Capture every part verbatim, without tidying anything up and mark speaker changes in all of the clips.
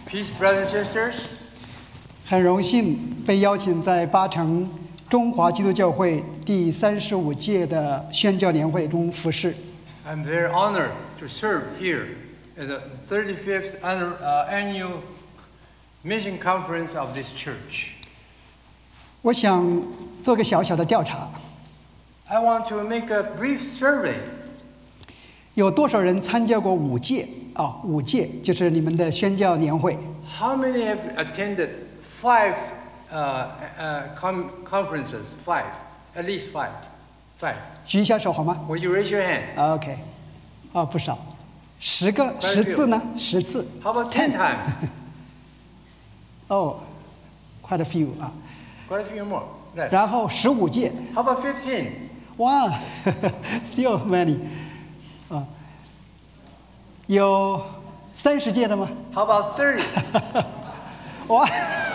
Speaker 1: Peace, brothers and sisters.
Speaker 2: 很荣幸被邀请在八城中华基督教会第三十五届的宣教年会中服侍。
Speaker 1: I'm very honored to serve here at the thirty-fifth annual, uh, annual mission conference of this church.
Speaker 2: 我想做个小小的调查，
Speaker 1: I want to make a brief survey.
Speaker 2: 有多少人参加过五届啊？五届就是你们的宣教年会。
Speaker 1: How many have attended five uh, uh, com- conferences? Five, at least five. Five.
Speaker 2: 举一下手好吗
Speaker 1: Will you raise your hand?
Speaker 2: 啊 ？OK， 啊，不少，十个，
Speaker 1: Quite a
Speaker 2: 十
Speaker 1: few.
Speaker 2: 次呢？十次。
Speaker 1: How about ten times?
Speaker 2: 哦、oh, ，quite a few 啊。
Speaker 1: Quite a few more. Yes.
Speaker 2: 然后十五届，
Speaker 1: How about fifteen?
Speaker 2: 哇，still many 啊，有三十届的吗？
Speaker 1: How about thirty?
Speaker 2: 哇，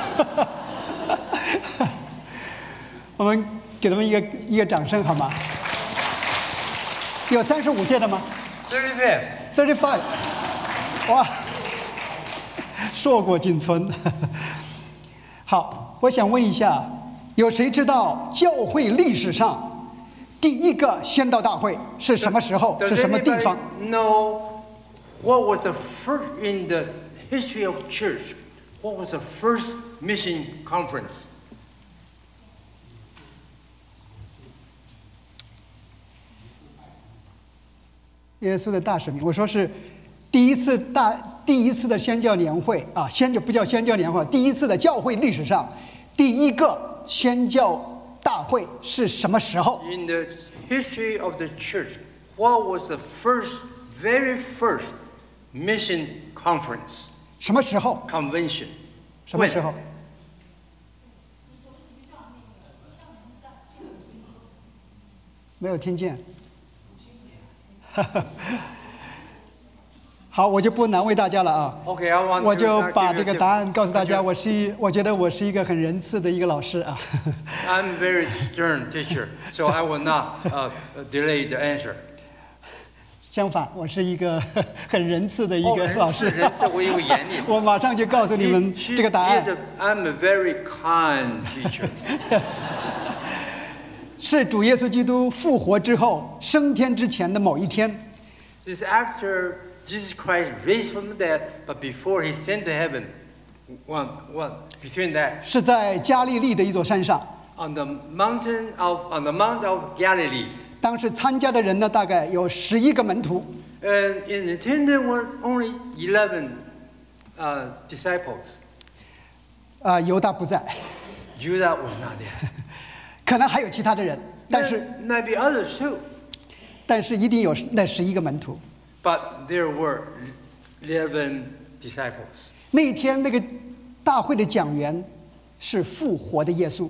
Speaker 2: 我们给他们一个一个掌声好吗？有三十五届的吗
Speaker 1: thirty-fifth.
Speaker 2: ？thirty-five， 哇，硕果仅存。好，我想问一下，有谁知道教会历史上第一个宣道大会是什么时候？
Speaker 1: Does
Speaker 2: 是什么地
Speaker 1: anybody
Speaker 2: 方？
Speaker 1: know what was the first in the history of church? What was the first mission conference?
Speaker 2: 耶稣的大使命，我说是第一次大第一次的宣教年会啊，宣教不叫宣教年会，第一次的教会历史上第一个宣教大会是什么时候？
Speaker 1: In the history of the church, what was the first, very first mission conference,
Speaker 2: 什么时候？
Speaker 1: convention?
Speaker 2: 什么时候？没有听见。好，我就不难为大家了啊。
Speaker 1: Okay, I want
Speaker 2: 我
Speaker 1: to
Speaker 2: 就
Speaker 1: uh,
Speaker 2: 把
Speaker 1: give
Speaker 2: 这
Speaker 1: you
Speaker 2: 个
Speaker 1: a
Speaker 2: 答
Speaker 1: tip.
Speaker 2: 案告诉大家。我是一，我觉得我是一个很仁慈的一个老师啊。
Speaker 1: I'm a very stern teacher, so I will not uh, delay the answer.
Speaker 2: 相反，我是一个很仁慈的一
Speaker 1: 哦，
Speaker 2: 个老师。
Speaker 1: 仁慈仁慈我以为严厉
Speaker 2: 我马上就告诉你们
Speaker 1: He- she
Speaker 2: 这个答案
Speaker 1: is。a- I'm a very kind teacher.
Speaker 2: Yes， 是主耶稣基督复活之后升天之前的某一天，
Speaker 1: This is after Jesus Christ raised from the dead, but before he sent to heaven. One, one between that,
Speaker 2: 是在加利利的一座山上。
Speaker 1: on the mountain of on the Mount of Galilee,
Speaker 2: 当时参加的人呢，大概有十一个门徒。
Speaker 1: and in attendance were only eleven uh, disciples.
Speaker 2: 啊、犹大不在，
Speaker 1: Judah was not there.
Speaker 2: 可能还有其他的人，但是
Speaker 1: There might be others too,
Speaker 2: 但是一定有那十一个门徒。
Speaker 1: but there were eleven disciples.
Speaker 2: 那一天，那个大会的讲员是复活的耶稣。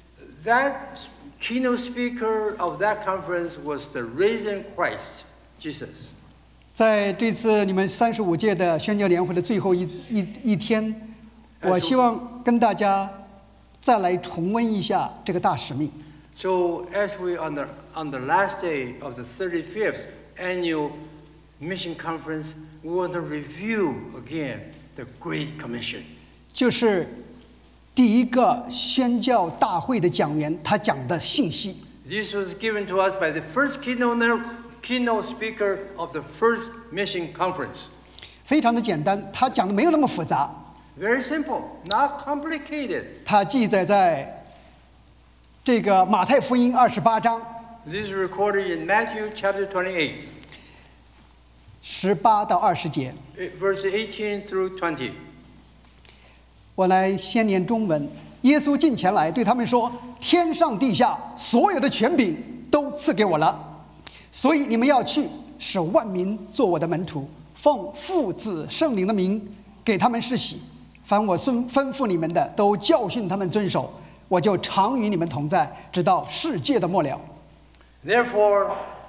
Speaker 1: That keynote speaker of that conference was the risen Christ, Jesus.
Speaker 2: 在这次你们三十五届的宣教年会的最后一一一天，我希望跟大家再来重温一下这个大使命。
Speaker 1: So as we on the on the last day of the thirty-fifth annual mission conference, we want to review again the Great Commission.
Speaker 2: 就是第一个宣教大会的讲员他讲的信息。
Speaker 1: This was given to us by the first keynote keynote speaker of the first mission conference.
Speaker 2: 非常的简单，他讲的没有那么复杂，
Speaker 1: Very simple, not complicated.
Speaker 2: 他记载在这个马太福音二十八章
Speaker 1: This is recorded in Matthew chapter twenty-eight,
Speaker 2: 十八到二十节。
Speaker 1: verse eighteen through twenty.
Speaker 2: 我来先念中文。耶稣近前来对他们说：“天上地下所有的权柄都赐给我了，所以你们要去，使万民做我的门徒，奉父子圣灵的名给他们施洗。凡我吩吩咐你们的，都教训他们遵守。我就常与你们同在，直到世界的末了。”
Speaker 1: Therefore,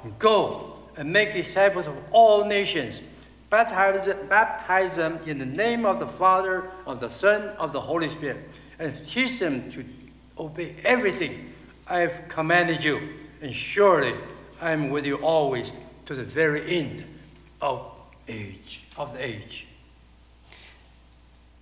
Speaker 1: go and make disciples of all nations, baptize, baptize them in the name of the Father, of the Son, of the Holy Spirit, and teach them to obey everything I have commanded you. And surely I am with you always to the very end of age, of the age.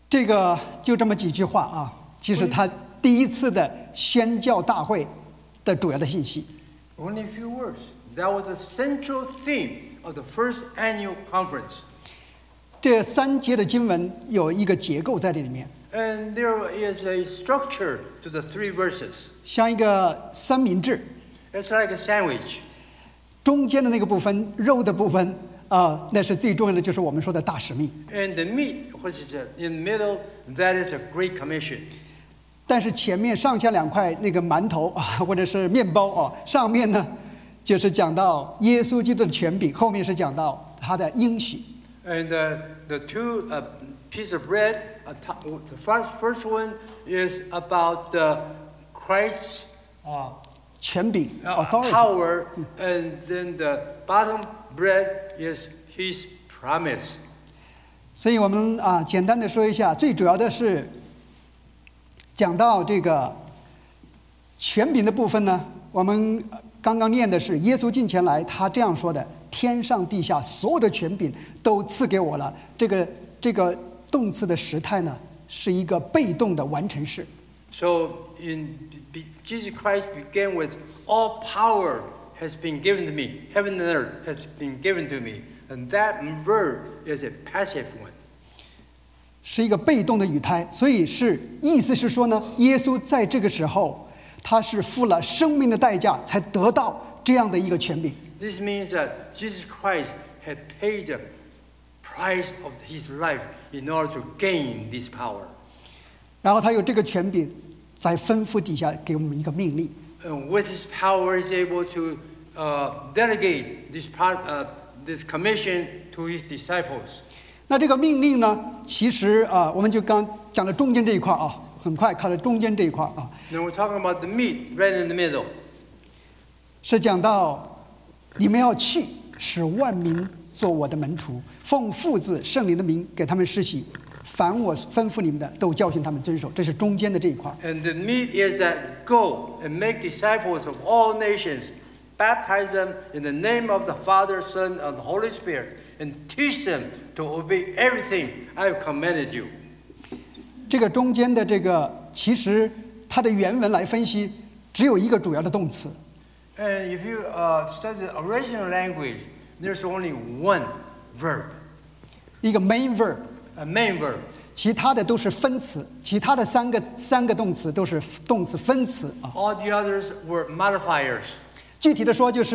Speaker 2: 这个就这么几句话啊，其实他第一次的宣教大会的主要的信息。
Speaker 1: Only a few words. That was the central theme of the first annual conference.
Speaker 2: 这三节的经文有一个结构在这里面，
Speaker 1: And there is a structure to the three verses.
Speaker 2: 像一个三明治，
Speaker 1: It's like a sandwich.
Speaker 2: 中间的那个部分肉的部分啊、那是最重要的，就是我们说的大使命。
Speaker 1: And the meat, which is in the middle, that is a Great Commission.
Speaker 2: 但是前面上下两块那个馒头啊，或者是面包啊，上面呢就是讲到耶稣基督的权柄，后面是讲到他的应许。
Speaker 1: And uh, the two uh, pieces of bread, uh, top, the first, first one is about uh, Christ's uh,
Speaker 2: 权柄
Speaker 1: uh,
Speaker 2: authority，
Speaker 1: power, and then the bottom bread is His promise.
Speaker 2: 所以我们啊简单的说一下，最主要的是讲到这个权柄的部分呢，我们刚刚念的是耶稣近前来，他这样说的：天上地下所有的权柄都赐给我了。这个这个动词的时态呢，是一个被动的完成式。
Speaker 1: So in be, Jesus Christ began with all power has been given to me, heaven and earth has been given to me, and that verb is a passive one.
Speaker 2: 是一个被动的语态，所以是意思是说呢，耶稣在这个时候，他是付了生命的代价才得到这样的一个权柄。
Speaker 1: This means that Jesus Christ had paid the price of his life in order to gain this power.
Speaker 2: 然后他有这个权柄，在吩咐底下给我们一个命令。
Speaker 1: And with his power, is able to uh, delegate this part, uh, this commission to his disciples.
Speaker 2: 那这个命令呢，其实啊，我们就刚讲了中间这一块啊，很快看了中间这一块啊，
Speaker 1: Now we're talking about the meat right in the middle.
Speaker 2: 是讲到你们要去，使万民做我的门徒，奉父子圣灵的名给他们施洗，凡我吩咐你们的，都教训他们遵守。这是中间的这一块。
Speaker 1: And the meat is that go and make disciples of all nations, baptize them in the name of the Father, Son, and the Holy Spirit, and teach them to obey everything I have commanded you.
Speaker 2: 这个中间的这个，其实它的原文来分析，只有一个主要的动词。
Speaker 1: And if you uh, study the original language, there's only one verb,
Speaker 2: 一个 main verb，
Speaker 1: a main verb.
Speaker 2: 其他的都是分词，其他的三个三个动词都是动词分词啊。
Speaker 1: All the others were modifiers.
Speaker 2: 具体的说就是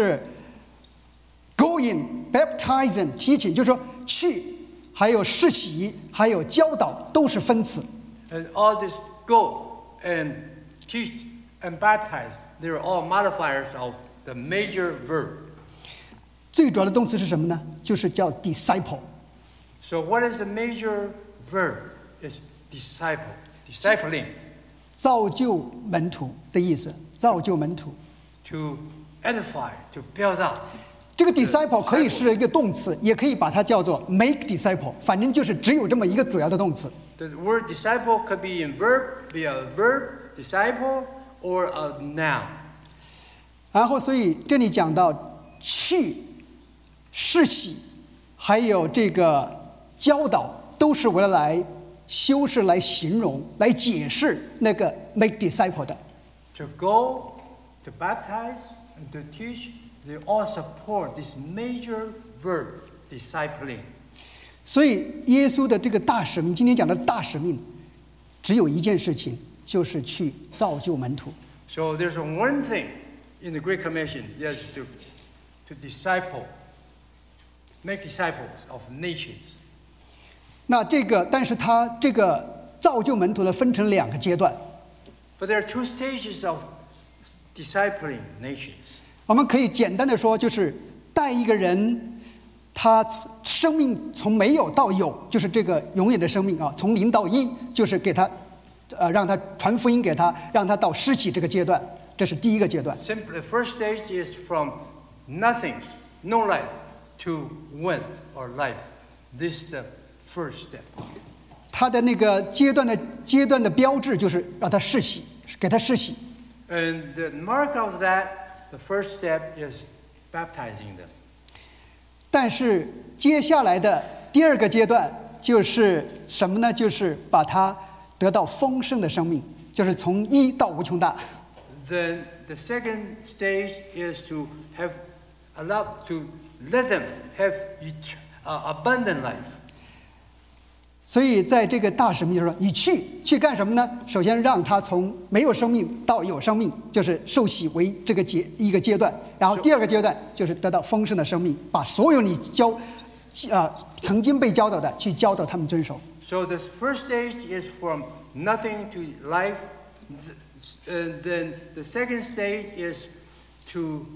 Speaker 2: going, baptizing, teaching， 就是说去，还有施洗，还有教导，都是分词。
Speaker 1: And all this go and teach and baptize, they're all modifiers of the major verb.
Speaker 2: 最主要的动词是什么呢？就是叫 disciple。
Speaker 1: So what is the major verb? It's disciple, discipling,
Speaker 2: 造就门徒的意思，造就门徒。
Speaker 1: to edify, to build up.
Speaker 2: 这个 disciple 可以是一个动词，也可以把它叫做 make disciple， 反正就是只有这么一个主要的动词。
Speaker 1: The word disciple could be in verb, be a verb, disciple, or a noun.
Speaker 2: 然后，所以这里讲到去、施洗，还有这个教导，都是为了来修饰、来形容、来解释那个 make disciple 的。
Speaker 1: To go, to baptize, and to teach, they all support this major verb, discipling.
Speaker 2: 所以，耶稣的这个大使命，今天讲的大使命，只有一件事情，就是去造就门徒。
Speaker 1: So there's one thing in the Great Commission, yes, to, to disciple, make disciples of nations.
Speaker 2: 那这个，但是他这个造就门徒呢，分成两个阶段。
Speaker 1: But there are two stages of discipling nations.
Speaker 2: 我们可以简单的说，就是带一个人，他生命从没有到有，就是这个永远的生命啊，从零到一，就是给他，呃，让他传福音给他，让他到施洗这个阶段，这是第一个阶段。
Speaker 1: Simply, the first stage is from nothing, no life, to one or life. This is the first step.
Speaker 2: 他的那个阶段的阶段的标志就是让他施洗，给他施洗。
Speaker 1: And the mark of that, the first step is baptizing them.
Speaker 2: 但是接下来的第二个阶段就是什么呢？就是把它得到丰盛的生命，就是从一到无穷大。
Speaker 1: Then the second stage is to have allow to let them have et- uh, abundant life.
Speaker 2: 所以在这个大使命就是说，你去去干什么呢？首先让他从没有生命到有生命，就是受洗为这个阶一个阶段。然后第二个阶段就是得到丰盛的生命，把所有你教啊、呃、曾经被教导的去教导他们遵守。
Speaker 1: So the first stage is from nothing to life, and then the second stage is to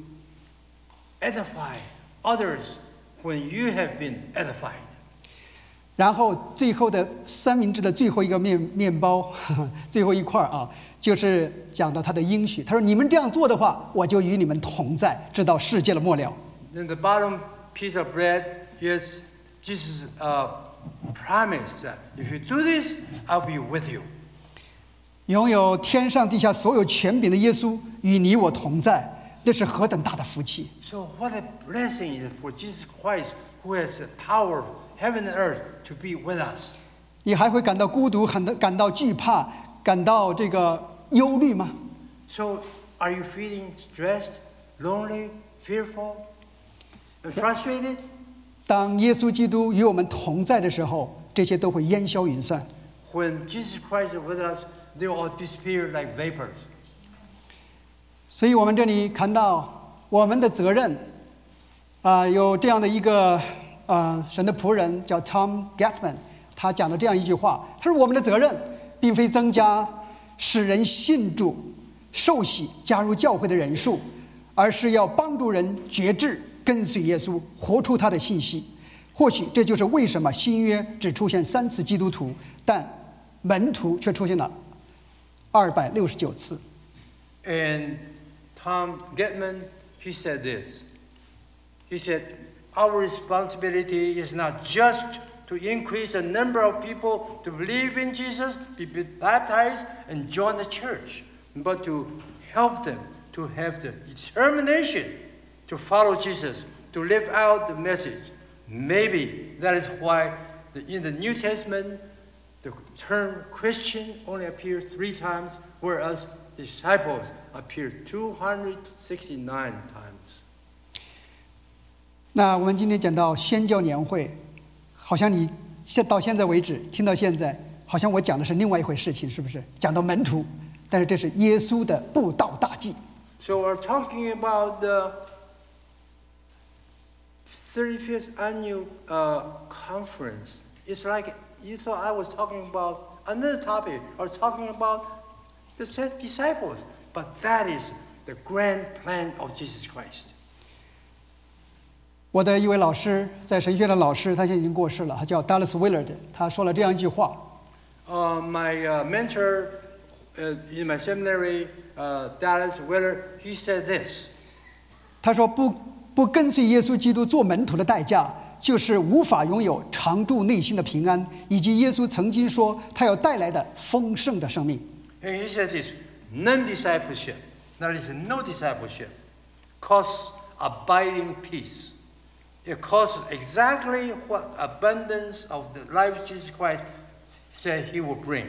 Speaker 1: edify others when you have been edified.
Speaker 2: 然后最后的三明治的最后一个面面包，呵呵最后一块啊，就是讲到他的应许。他说：“你们这样做的话，我就与你们同在，直到世界的末了。”
Speaker 1: Then the bottom piece of bread is Jesus' uh, promise that if you do this, I'll be with you.
Speaker 2: 拥有天上地下所有权柄的耶稣与你我同在，这是何等大的福气！
Speaker 1: So what a blessing is it for Jesus Christ, who has the power of heaven and earth, to be with us.
Speaker 2: 你还会感到孤独，感到感到惧怕，感到这个忧虑吗？
Speaker 1: So are you feeling stressed, lonely, fearful, and frustrated?
Speaker 2: 当耶稣基督与我们同在的时候，这些都会烟消云散。
Speaker 1: When Jesus Christ is with us, they all disappear like vapors.
Speaker 2: 所以我们这里看到我们的责任，啊、有这样的一个呃神的仆人叫 Tom Gatman， 他讲了这样一句话，他说：“我们的责任并非增加使人信主、受洗、加入教会的人数，而是要帮助人觉志、跟随耶稣，活出他的信息。或许这就是为什么新约只出现三次基督徒，但门徒却出现了二百六十九次。”
Speaker 1: And Tom Getman, he said this. He said, our responsibility is not just to increase the number of people to believe in Jesus, be baptized, and join the church, but to help them to have the determination to follow Jesus, to live out the message. Maybe that is why the, in the New Testament, the term Christian only appears three times, whereas disciples appear two hundred sixty-nine times.
Speaker 2: 那我们今天讲到宣教年会，好像你现到现在为止听到现在，好像我讲的是另外一回事情，是不是？讲到门徒，但是这是耶稣的布道大计。
Speaker 1: So we're talking about the thirty-fifth annual uh, conference. It's like you thought I was talking about another topic, or talking about the disciples, but that is the grand plan of Jesus Christ.
Speaker 2: 我的一位老师，在神学的老师，他现在已经过世了，他叫 Dallas Willard， 他说了这样一句话。
Speaker 1: Uh, my uh, mentor uh, in my seminary, uh, Dallas Willard, he said this.
Speaker 2: 他说不不跟随耶稣基督做门徒的代价，就是无法拥有常驻内心的平安，以及耶稣曾经说他要带来的丰盛的生命。
Speaker 1: And he said this, non-discipleship, that is no discipleship, costs abiding peace. It costs exactly what abundance of the life Jesus Christ said he will bring.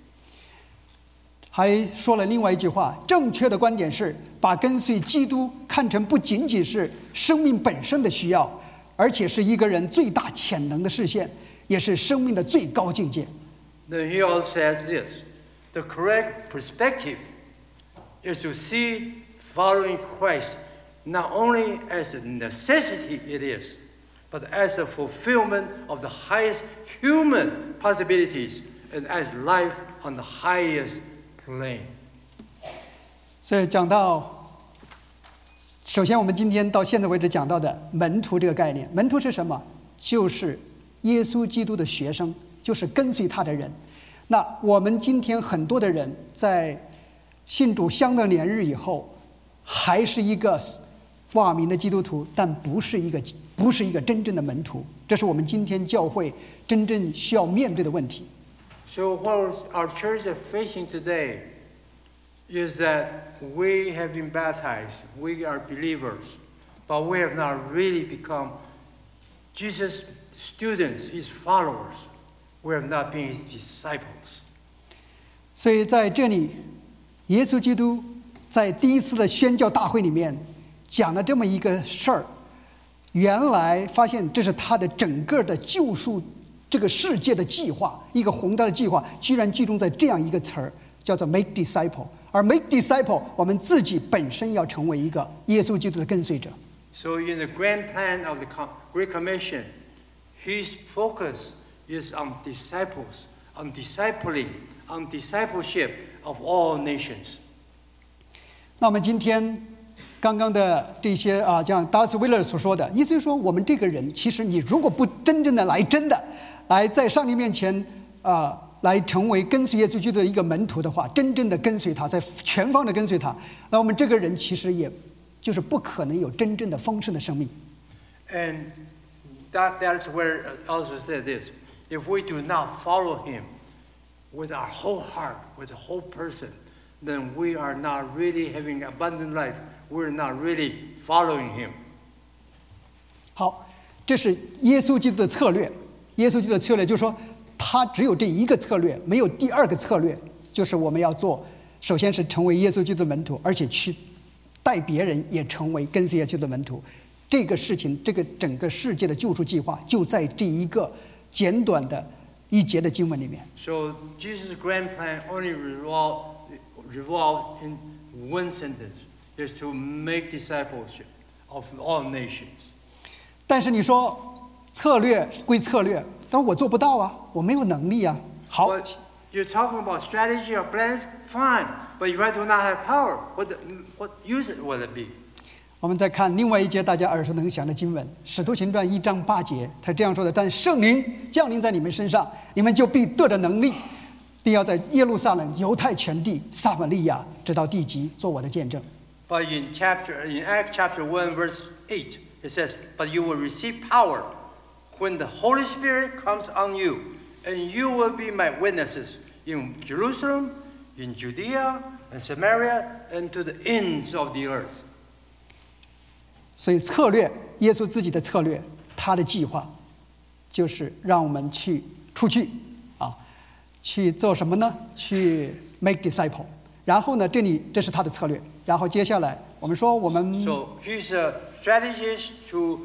Speaker 2: 还说了另外一句话，正确的观点是把跟随基督看成不仅仅是生命本身的需要，而且是一个人最大潜能的实现，也是生命的最高境界。
Speaker 1: Then he also says this, the correct perspective is to see following Christ not only as a necessity it is, but as a fulfillment of the highest human possibilities and as life on the highest plane.
Speaker 2: 所以讲到，首先我们今天到现在为止讲到的门徒这个概念，门徒是什么？就是耶稣基督的学生，就是跟随他的人。那我们今天很多的人在信主相当年日以后，还是一个挂名的基督徒，但不是一个不是一个真正的门徒，这是我们今天教会真正需要面对的问题。
Speaker 1: So what our church is facing today is that we have been baptized, we are believers, but we have not really become Jesus' students, his followers. we have not been his disciples.
Speaker 2: 所以在这里，耶稣基督在第一次的宣教大会里面讲了这么一个事儿。原来发现这是他的整个的救赎这个世界的计划，一个宏大的计划，居然集中在这样一个词儿，叫做 make disciple。而 make disciple， 我们自己本身要成为一个耶稣基督的跟随者。
Speaker 1: So in the grand plan of the Great Commission, his focus is on disciples, on discipling, on discipleship of all nations.
Speaker 2: 那我们今天刚刚的这些啊，像达斯威勒所说的，意思就是说，我们这个人，其实你如果不真正的来真的来在上帝面前啊，来成为跟随耶稣基督的一个门徒的话，真正的跟随他，在全方的跟随他，那我们这个人其实也就是不可能有真正的丰盛的生命。
Speaker 1: And that that's where also said this: if we do not follow him with our whole heart, with the whole person, then we are not really having abundant life. We're not really following him.
Speaker 2: 好，这是耶稣基督的策略。耶稣基督的策略就是说，他只有这一个策略，没有第二个策略，就是我们要做，首先是成为耶稣基督的门徒，而且去带别人也成为跟随耶稣基督的门徒。这个事情，这个整个世界的救赎计划，就在这一个简短的一节的经文里面。
Speaker 1: So Jesus' grand plan only revolves revolves in one sentence: is to make discipleship of all nations.
Speaker 2: 但是你说策略归策略，但是我做不到啊，我没有能力啊。好。
Speaker 1: But you're talking about strategy or plans, fine. But if I do not have power, what the, what use will it be?
Speaker 2: 我们再看另外一节大家耳熟能详的经文，《使徒行传》一章八节，他这样说的：但圣灵降临在你们身上，你们就必得着能力，并要在耶路撒冷、犹太全地、撒玛利亚，直到地极，做我的见证。
Speaker 1: But in chapter in Acts chapter one verse eight, it says, "But you will receive power when the Holy Spirit comes on you, and you will be my witnesses in Jerusalem, in Judea, and Samaria, and to the ends of the earth."
Speaker 2: 所以策略，耶稣自己的策略，他的计划，就是让我们去出去，啊，去做什么呢？去 make disciple。然后呢，这里这是他的策略。然后接下来我们说我们。
Speaker 1: So his uh, strategy is to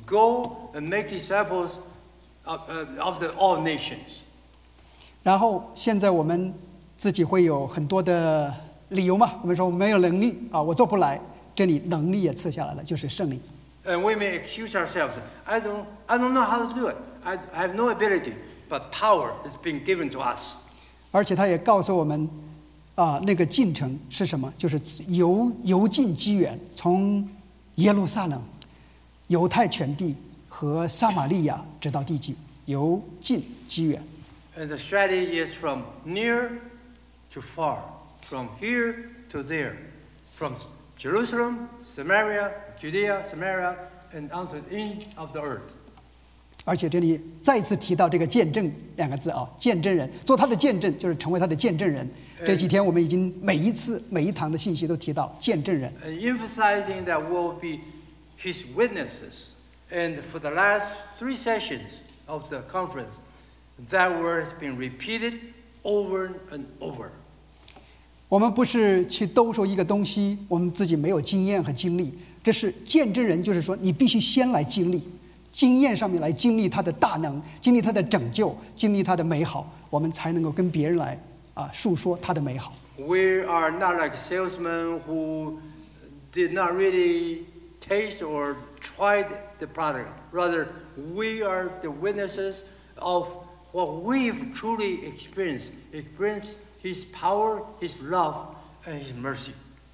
Speaker 1: go and make disciples of, uh, of the all nations.
Speaker 2: 然后现在我们自己会有很多的理由嘛？我们说我没有能力啊，我做不来。这里能力也赐下来了，就是圣灵。
Speaker 1: And we may excuse ourselves. I don't, I don't know how to do it. I, I have no ability, but power is being given to us.
Speaker 2: 而且他也告诉我们，啊，那个进程是什么？就是由由近及远，从耶路撒冷、犹太全地和撒玛利亚直到地极，由近及远。
Speaker 1: And the strategy is from near to far, from here to there, from Jerusalem, Samaria, Judea, Samaria, and onto the end of the earth.
Speaker 2: 而且这里再次提到这个见证两个字啊，见证人，做他的见证就是成为他的见证人。这几天我们已经每一次每一堂的信息都提到见证人。
Speaker 1: And emphasizing that we'll be his witnesses. And for the last three sessions of the conference, that word has been repeated over and over.
Speaker 2: 我们不是去兜售一个东西，我们自己没有经验和经历。这是见证人，就是说你必须先来经历，经验上面来经历他的大能，经历他的拯救，经历他的美好，我们才能够跟别人来啊述说他的美好。
Speaker 1: We are not like salesmen who did not really taste or try the product. Rather, we are the witnesses of what we've truly experienced. Experienced His power, His love, and His mercy.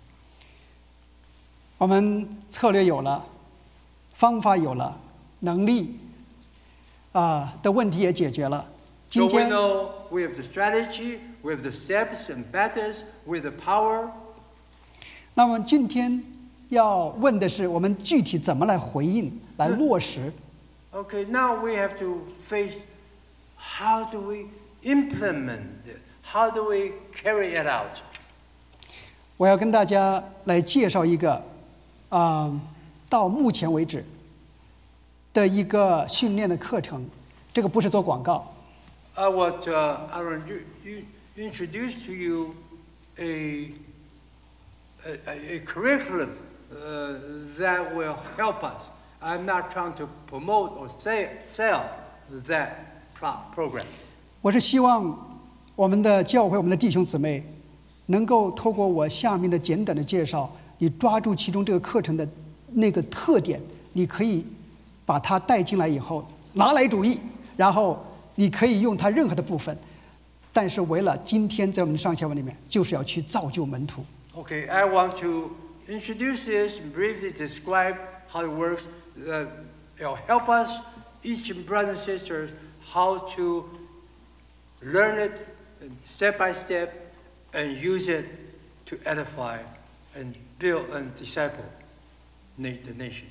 Speaker 2: 我们策略有了，方法有了，能力啊的问题也解决了。
Speaker 1: So
Speaker 2: 今
Speaker 1: we
Speaker 2: 天
Speaker 1: know we have the strategy, we have the steps and methods, we have the power.
Speaker 2: 那么今天要问的是，我们具体怎么来回应、来落实？
Speaker 1: Okay, now we have to face how do we implement it? How do we carry it out?
Speaker 2: 我要跟大家来介绍一个啊、呃，到目前为止的一个训练的课程。这个不是做广告。
Speaker 1: I would uh, I will you, you introduce to you a a, a curriculum uh, that will help us. I'm not trying to promote or say, sell that pro program.
Speaker 2: 我是希望我们的教会、我们的弟兄姊妹能够透过我下面的简短的介绍，你抓住其中这个课程的那个特点，你可以把它带进来以后拿来主义，然后你可以用它任何的部分，但是为了今天在我们的上下文里面，就是要去造就门徒。
Speaker 1: Okay, I want to introduce this, briefly describe how it works. Uh, it'll help us, each brothers and sisters, how to learn it step by step and use it to edify and build and disciple the nations.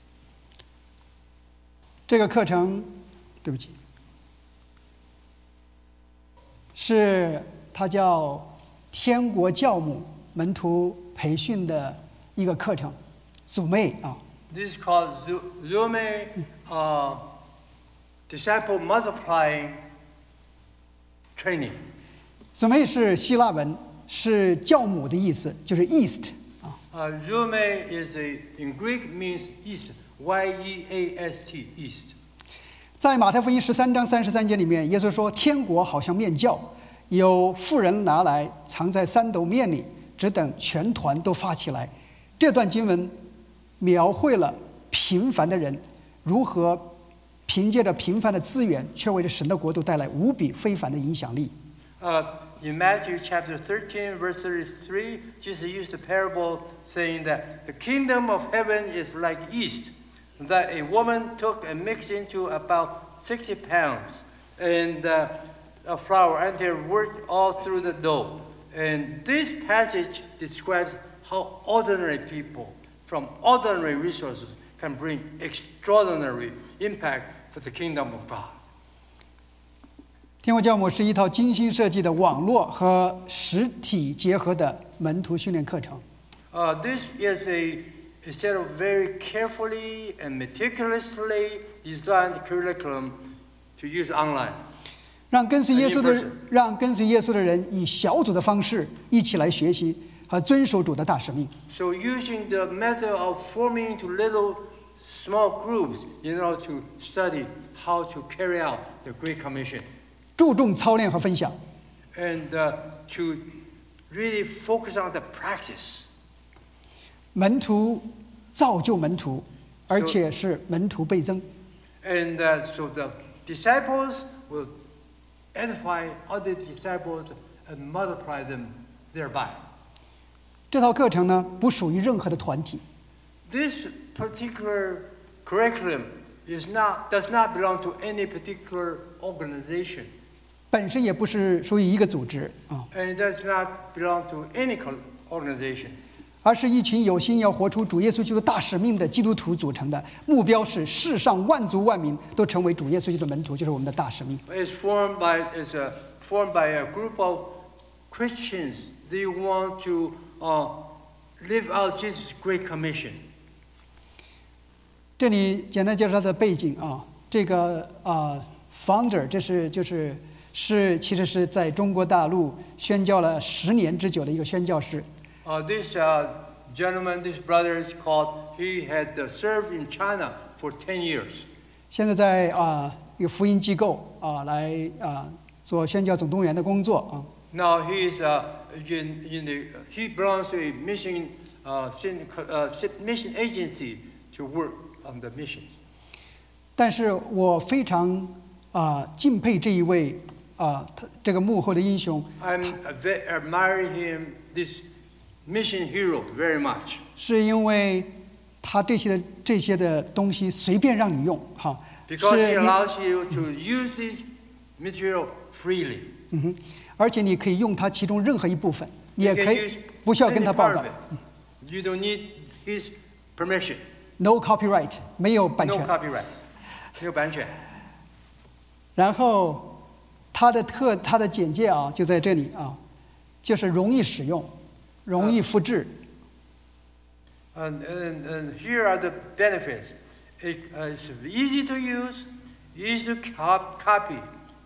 Speaker 2: 这个课程，对不起，是它叫天国教母门徒培训的一个课程，组妹啊。
Speaker 1: This is called Zume uh, Disciple Multiplying Training.
Speaker 2: 组妹是希腊文，是教母的意思，就是 East 啊。
Speaker 1: Uh, Zume is a in Greek means east, Y E A S T, east.
Speaker 2: 在马太福音十三章三十三节里面，耶稣说：“天国好像面酵，有妇人拿来藏在三斗面里，只等全团都发起来。”这段经文描绘了平凡的人如何凭借着平凡的资源，却为着神的国度带来无比非凡的影响力。
Speaker 1: Uh, in Matthew chapter thirteen, verse thirty-three, Jesus used a parable saying that the kingdom of heaven is like yeast that a woman took and mixed into about sixty pounds and uh, of flour until it worked all through the dough. And this passage describes how ordinary people from ordinary resources can bring extraordinary impact for the kingdom of God.
Speaker 2: 天国教母是一套精心设计的网络和实体结合的门徒训练课程。
Speaker 1: Uh, this is a, a set of very carefully and meticulously designed curriculum to use online.
Speaker 2: 让跟随耶稣的人，让跟随耶稣的人以小组的方式一起来学习和遵守主的大使命。
Speaker 1: So using the method of forming into little small groups in order to study how to carry out the Great Commission.
Speaker 2: 注重操练和分享。
Speaker 1: And uh, to really focus on the practice.
Speaker 2: 门徒造就门徒，而且是门徒倍增。
Speaker 1: And uh, so the disciples will edify other disciples and multiply them thereby.
Speaker 2: 这套课程呢，不属于任何的团体。
Speaker 1: This particular curriculum is not does not belong to any particular organization.
Speaker 2: 本身也不是属于一个组织啊，
Speaker 1: And it does not belong to any organization.
Speaker 2: 而是一群有心要活出主耶稣基督大使命的基督徒组成的，目标是世上万族万民都成为主耶稣基督的门徒，就是我们的大使命。
Speaker 1: It's formed by it's a, formed by a group of Christians. They want to uh, live out Jesus' great commission.
Speaker 2: 这里简单介绍它的背景啊，这个啊 founder 这是就是是其实是在中国大陆宣教了十年之久的一个宣教士。
Speaker 1: Uh, this uh, gentleman, this brother is called. He had uh, served in China for ten years.
Speaker 2: 现在在啊一个福音机构啊来啊做宣教总动员的工作啊。
Speaker 1: Now he is uh, in, in the, he belongs to a mission uh, uh, mission agency to work on the missions.
Speaker 2: 但是我非常啊敬佩这一位啊他这个幕后的英雄。
Speaker 1: I'm admiring him, this mission hero, very much.
Speaker 2: 是因为他这些的这些的东西随便让你用哈。
Speaker 1: Because he allows you to use this material freely.
Speaker 2: 嗯哼，而且你可以用它其中任何一部分，你也可以不需要跟他报告。
Speaker 1: You don't need his permission.
Speaker 2: No copyright， 没有版权。
Speaker 1: No copyright， 没有版权。
Speaker 2: 然后他的特他的简介啊，就在这里啊，就是容易使用，容易复制。
Speaker 1: And and and here are the benefits. It, uh, it's easy to use, easy to cop, copy,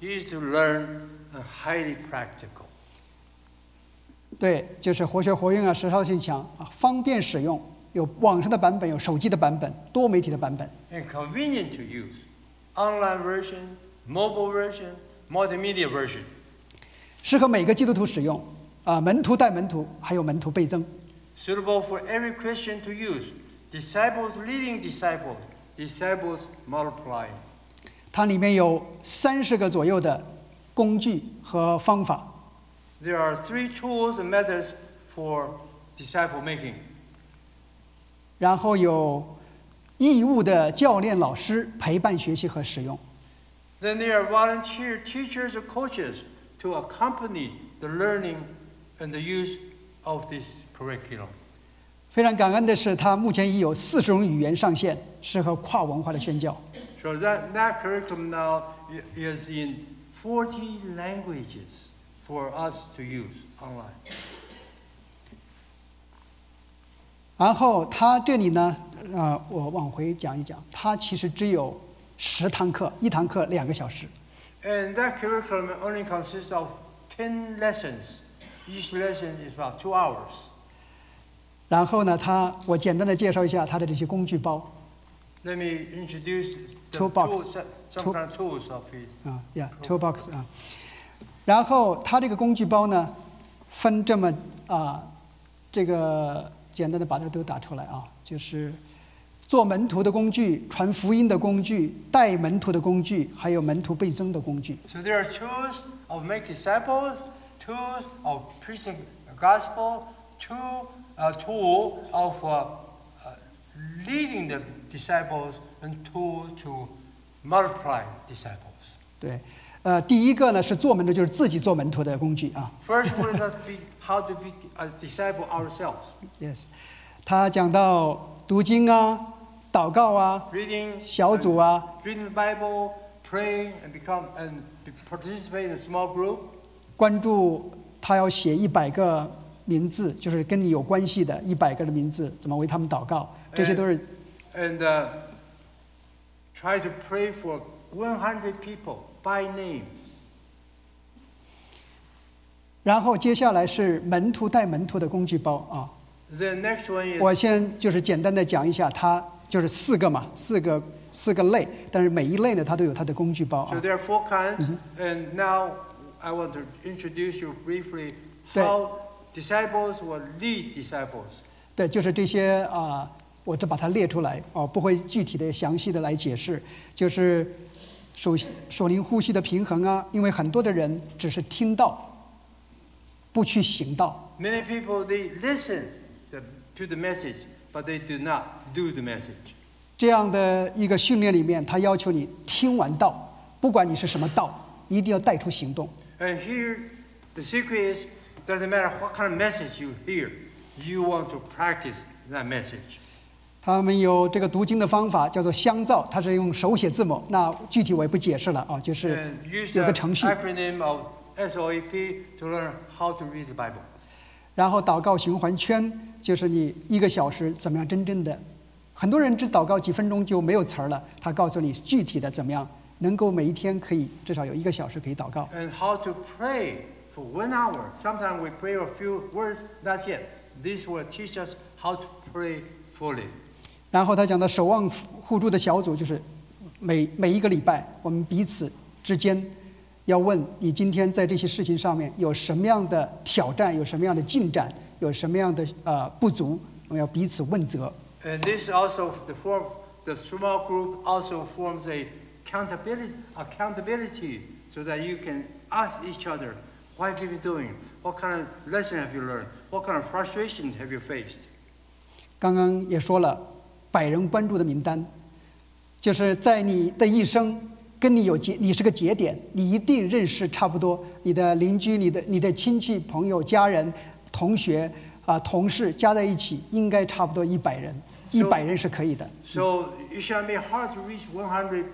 Speaker 1: easy to learn, and highly practical.
Speaker 2: 对，就是活学活用啊，实操性强啊，方便使用，有网上的版本，有手机的版本，多媒体的版本。
Speaker 1: And convenient to use. Online version, mobile version, multimedia version.
Speaker 2: 适合每个基督徒使用啊，门徒带门徒，还有门徒倍增。
Speaker 1: Suitable for every Christian to use. Disciples leading disciples. Disciples multiplying.
Speaker 2: 它里面有三十个左右的工具和方法。
Speaker 1: There are three tools and methods for disciple making.
Speaker 2: 然后有义务的教练老师陪伴学习和使用。
Speaker 1: Then there are volunteer teachers or coaches to accompany the learning and the use of this curriculum.
Speaker 2: 非常感恩的是，它目前已有四十种语言上线，适合跨文化的宣教。
Speaker 1: So that, that curriculum now is in forty languages for us to use online.
Speaker 2: 然后它这里呢，呃，我往回讲一讲，它其实只有十堂课，一堂课两个小时。
Speaker 1: And that curriculum only consists of ten lessons. Each lesson is about two hours.
Speaker 2: 然后呢，它我简单的介绍一下它的这些工具包。
Speaker 1: Let me introduce the
Speaker 2: Toolbox.
Speaker 1: tools, some kind of tools of it.
Speaker 2: 啊，Yeah, toolbox 啊。然后它这个工具包呢，分这么啊，这个简单的把它都打出来啊，就是做门徒的工具、传福音的工具、带门徒的工具，还有门徒倍增的工具。
Speaker 1: So there are tools of make disciples, tools of preaching the gospel, two a tool of uh, uh, leading the disciples, and tool to multiply disciples.
Speaker 2: 对，呃，第一个呢是做门徒，就是自己做门徒的工具啊。
Speaker 1: First, we must be how to be a disciple ourselves.
Speaker 2: Yes，他讲到读经啊、祷告啊、
Speaker 1: Reading,
Speaker 2: 小组啊，
Speaker 1: reading the Bible, praying, and become and participate in a small group.
Speaker 2: 关注他要写一百个名字，就是跟你有关系的一百个的名字，怎么为他们祷告，这些都是
Speaker 1: And uh, try to pray for one hundred people by name.
Speaker 2: 然后接下来是门徒带门徒的工具包啊。
Speaker 1: The next one is
Speaker 2: 我先就是简单的讲一下，它就是四个嘛，四个四个类，但是每一类呢，它都有它的工具包
Speaker 1: so
Speaker 2: 啊。
Speaker 1: there are four kinds, and now I want to introduce you briefly
Speaker 2: 对。
Speaker 1: how disciples will lead disciples.
Speaker 2: 对，就是这些啊，我这把它列出来哦，不会具体的详细的来解释，就是手手灵呼吸的平衡啊，因为很多的人只是听到，不去行道。
Speaker 1: Many people they listen the, to the message, but they do not do the message.
Speaker 2: 这样的一个训练里面，他要求你听完道，不管你是什么道，一定要带出行动。
Speaker 1: And here, the secret is, doesn't matter what kind of message you hear, you want to practice that message.
Speaker 2: 他们有这个读经的方法，叫做香皂，它是用手写字母。那具体我也不解释了啊，就是
Speaker 1: And use
Speaker 2: 有
Speaker 1: the
Speaker 2: 个程序。
Speaker 1: acronym of S O A P to learn how to read the Bible.
Speaker 2: 然后祷告循环圈，就是你一个小时怎么样真正的，很多人只祷告几分钟就没有词儿了。他告诉你具体的怎么样，能够每一天可以至少有一个小时可以祷告。
Speaker 1: And how to pray for one hour. Sometimes we pray a few words, that's it. This will teach us how to pray fully.
Speaker 2: 然后他讲的守望互助的小组，就是每每一个礼拜，我们彼此之间要问你今天在这些事情上面有什么样的挑战，有什么样的进展，有什么样的呃不足，我们要彼此问责。
Speaker 1: And this also, the form, the small group also forms a accountability, accountability so that you can ask each other, what have you been doing? What kind of lesson have you learned? What kind of frustration have you faced?
Speaker 2: 刚刚也说了，百人关注的名单，就是在你的一生跟你有节，你是个节点，你一定认识差不多你的邻居、你的你的亲戚、朋友、家人、同学啊、同事加在一起，应该差不多一百人，一百人是可以的。
Speaker 1: So it shall be hard to reach one hundred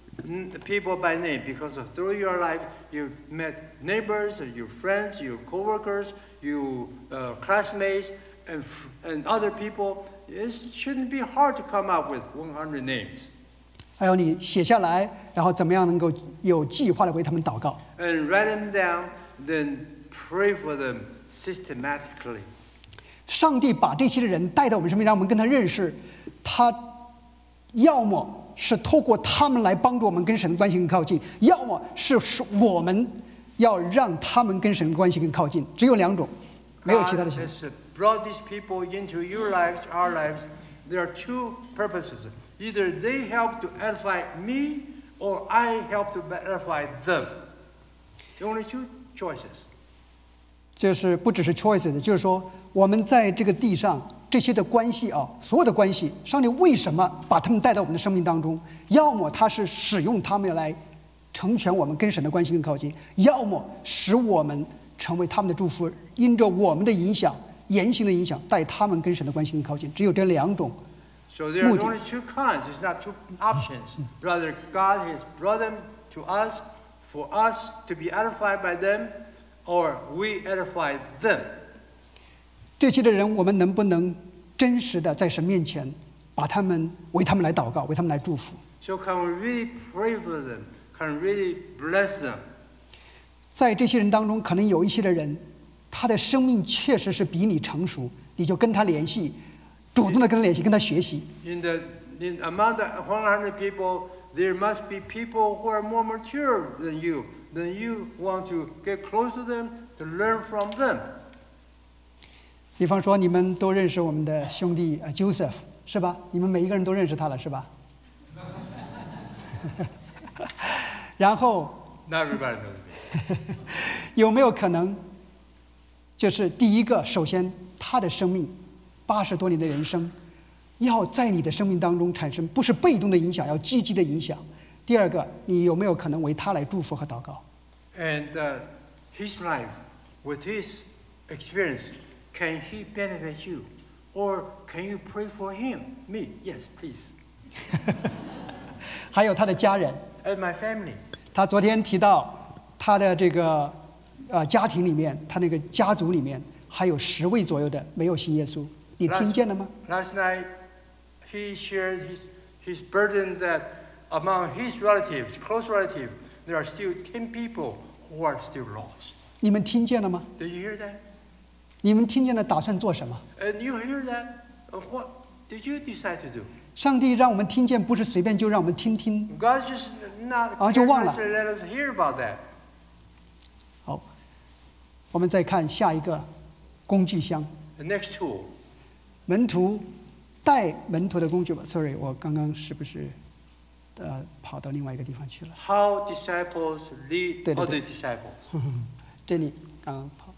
Speaker 1: people by name because through your life you met neighbors, your friends, your co-workers, your uh, classmates, and, and other people. It shouldn't be hard to come up with one hundred names.
Speaker 2: 还有你写下来，然后怎么样能够有计划的为他们祷告。
Speaker 1: And write them down, then pray for them systematically.
Speaker 2: 上帝把这些人带到我们身边，让我们跟他认识，他要么是透过他们来帮助我们跟神的关系更靠近，要么是我们要让他们跟神的关系更靠近，只有两种，没有其他的
Speaker 1: God
Speaker 2: 选择。
Speaker 1: has brought these people into your lives, our lives. There are two purposes. Either they help to edify me, or I help to edify them. The only two choices.
Speaker 2: 就是不只是 choices， 就是说我们在这个地上这些的关系啊，所有的关系，上帝为什么把他们带到我们的生命当中？要么他是使用他们来成全我们跟神的关系更靠近，要么使我们成为他们的祝福，因着我们的影响、言行的影响，带他们跟神的关系更靠近。只有这两种。
Speaker 1: So there's only two kinds. It's not two options. Rather, God has brought them to us for us to be edified by them, or we edify them.
Speaker 2: 这些的人，我们能不能真实的在神面前，把他们为他们来祷告，为他们来祝福？
Speaker 1: So can we really pray for them? Can we really bless them?
Speaker 2: 在这些人当中，可能有一些的人，他的生命确实是比你成熟，你就跟他联系，主动的跟他联系，跟他学习。
Speaker 1: In the in among the one hundred people, there must be people who are more mature than you. Then you want to get close to them to learn from them.
Speaker 2: 比方说，你们都认识我们的兄弟啊 Joseph 是吧？你们每一个人都认识他了是吧？然后
Speaker 1: Not everybody knows me.
Speaker 2: 有没有可能，就是第一个，首先他的生命八十多年的人生，要在你的生命当中产生不是被动的影响，要积极的影响。第二个，你有没有可能为他来祝福和祷告？
Speaker 1: And uh, his life, with his experience, can he benefit you? Or can you pray for him? Me? Yes, please.
Speaker 2: 还有他的家人，
Speaker 1: And my family.
Speaker 2: 他昨天提到他的这个呃家庭里面，他那个家族里面还有十位左右的没有信耶稣，你听见了吗？
Speaker 1: Last night, he shared his, his burden that among his relatives, close relatives, there are still ten people who are still lost.
Speaker 2: 你们听见了吗？
Speaker 1: Did you hear that?
Speaker 2: 你们听见了，打算做什么？
Speaker 1: And you hear that? Uh, what did you decide to do?
Speaker 2: 上帝让我们听见，不是随便就让我们听听。
Speaker 1: God just not
Speaker 2: 啊，就忘了。
Speaker 1: let us hear about that.
Speaker 2: 好，我们再看下一个工具箱，
Speaker 1: The next tool.
Speaker 2: 门徒带门徒的工具吧。Sorry， 我刚刚是不是呃跑到另外一个地方去了？
Speaker 1: How disciples lead
Speaker 2: 对，对，
Speaker 1: other
Speaker 2: 对。
Speaker 1: disciples.
Speaker 2: 这里刚刚跑。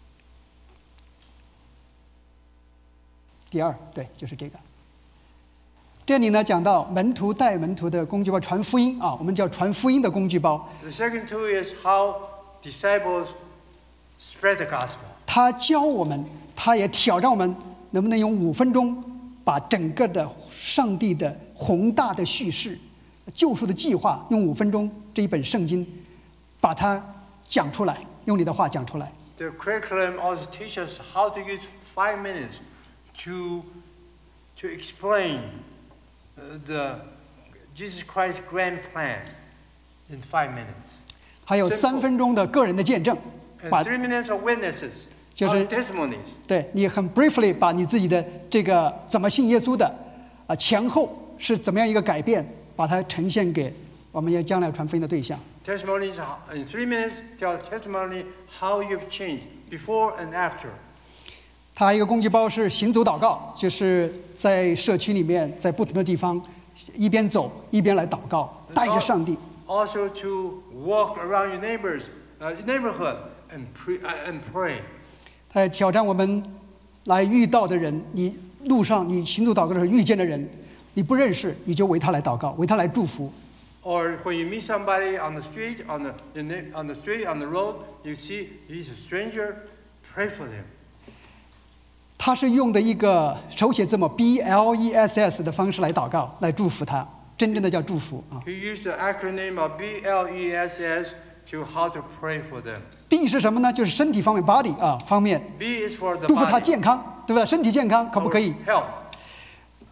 Speaker 2: 第二，对，就是这个。这里呢讲到门徒带门徒的工具包，传福音啊，我们叫传福音的工具包。
Speaker 1: The second tool is how disciples spread the gospel.
Speaker 2: 他教我们，他也挑战我们，能不能用五分钟把整个的上帝的宏大的叙事、救赎的计划，用五分钟这一本圣经，把它讲出来，用你的话讲出来。
Speaker 1: The curriculum also teaches us how to use five minutes to to explain uh, the Jesus Christ's grand plan in five minutes.
Speaker 2: 还有三分钟的个人的见证，
Speaker 1: And
Speaker 2: 把
Speaker 1: three minutes of witnesses,
Speaker 2: 就是
Speaker 1: of testimonies.
Speaker 2: 对你很 briefly 把你自己的这个怎么信耶稣的啊前后是怎么样一个改变，把它呈现给我们要将来传福音的对象。
Speaker 1: Testimonies in three minutes tell testimony how you've changed before and after.
Speaker 2: 它还有一个工具包是行走祷告，就是在社区里面，在不同的地方一边走一边来祷告，带着上帝。
Speaker 1: Also to walk around your neighbors, uh, neighborhood and pray, uh, and pray.
Speaker 2: 它也挑战我们来遇到的人，你路上你行走祷告的时候遇见的人，你不认识，你就为他来祷告，为他来祝福。
Speaker 1: Or when you meet somebody on the street, on the in the- on the street, on the road, you see he's a stranger, pray for them.
Speaker 2: 他是用的一个手写字母 B L E S S 的方式来祷告，来祝福他，真正的叫祝福啊。
Speaker 1: He used the acronym of B L E S S to how to pray for them.
Speaker 2: B 是什么呢？就是身体方面 body 啊方面，
Speaker 1: B is for the
Speaker 2: 祝福他
Speaker 1: body,
Speaker 2: 健康，对吧？身体健康可不可以？
Speaker 1: our health.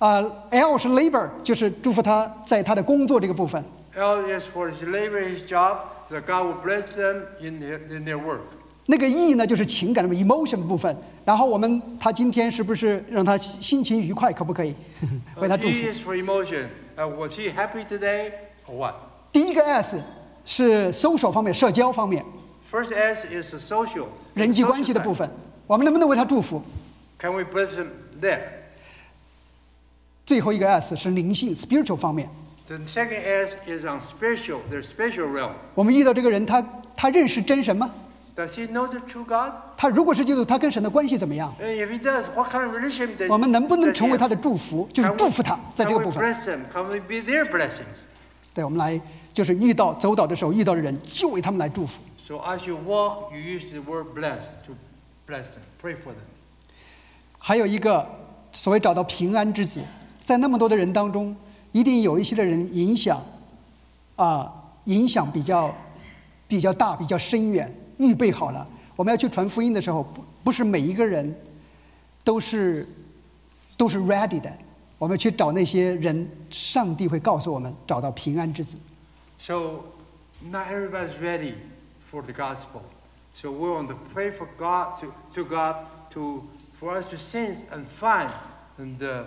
Speaker 2: 啊、L 是 labor， 就是祝福他在他的工作这个部分。
Speaker 1: L is for his labor, his job, that God will bless them in their, in their work.
Speaker 2: 那个 E 呢，就是情感的 emotion 部分。然后我们他今天是不是让他心情愉快，可不可以为他祝
Speaker 1: E
Speaker 2: 福？
Speaker 1: is for emotion. Uh, was he happy today or what?
Speaker 2: 第一个 S 是 social 方面，社交方面，
Speaker 1: First S is the social.
Speaker 2: 人际关系的部分。我们能不能为他祝福？
Speaker 1: Can we bless him there?
Speaker 2: 最后一个 S 是灵性 spiritual 方面。
Speaker 1: The second S is on spiritual, their spiritual realm.
Speaker 2: 我们遇到这个人，他他认识真神吗？
Speaker 1: Does he know the true God?
Speaker 2: 他如果是基督徒，他跟神的关系怎么样？
Speaker 1: And if he does, what kind of relationship does
Speaker 2: 我们能不能
Speaker 1: does he
Speaker 2: 成为
Speaker 1: have?
Speaker 2: 他的祝福？就是
Speaker 1: Can
Speaker 2: 祝
Speaker 1: we,
Speaker 2: 福他，在这
Speaker 1: can
Speaker 2: 个
Speaker 1: we
Speaker 2: 部分。
Speaker 1: bless them? Can we be their blessings?
Speaker 2: 对，我们来就是遇到走倒的时候，遇到的人就为他们来祝福。
Speaker 1: So as you walk, you use the word bless to bless them, pray for them.
Speaker 2: 还有一个所谓找到平安之子，在那么多的人当中，一定有一些的人影响，啊，影响比较比较大、比较深远。预备好了，我们要去传福音的时候，不不是每一个人都是都是 ready 的。我们去找那些人，上帝会告诉我们找到平安之子。
Speaker 1: So not everybody's ready for the gospel. So we want to pray for God to, to God to for us to sense and find and the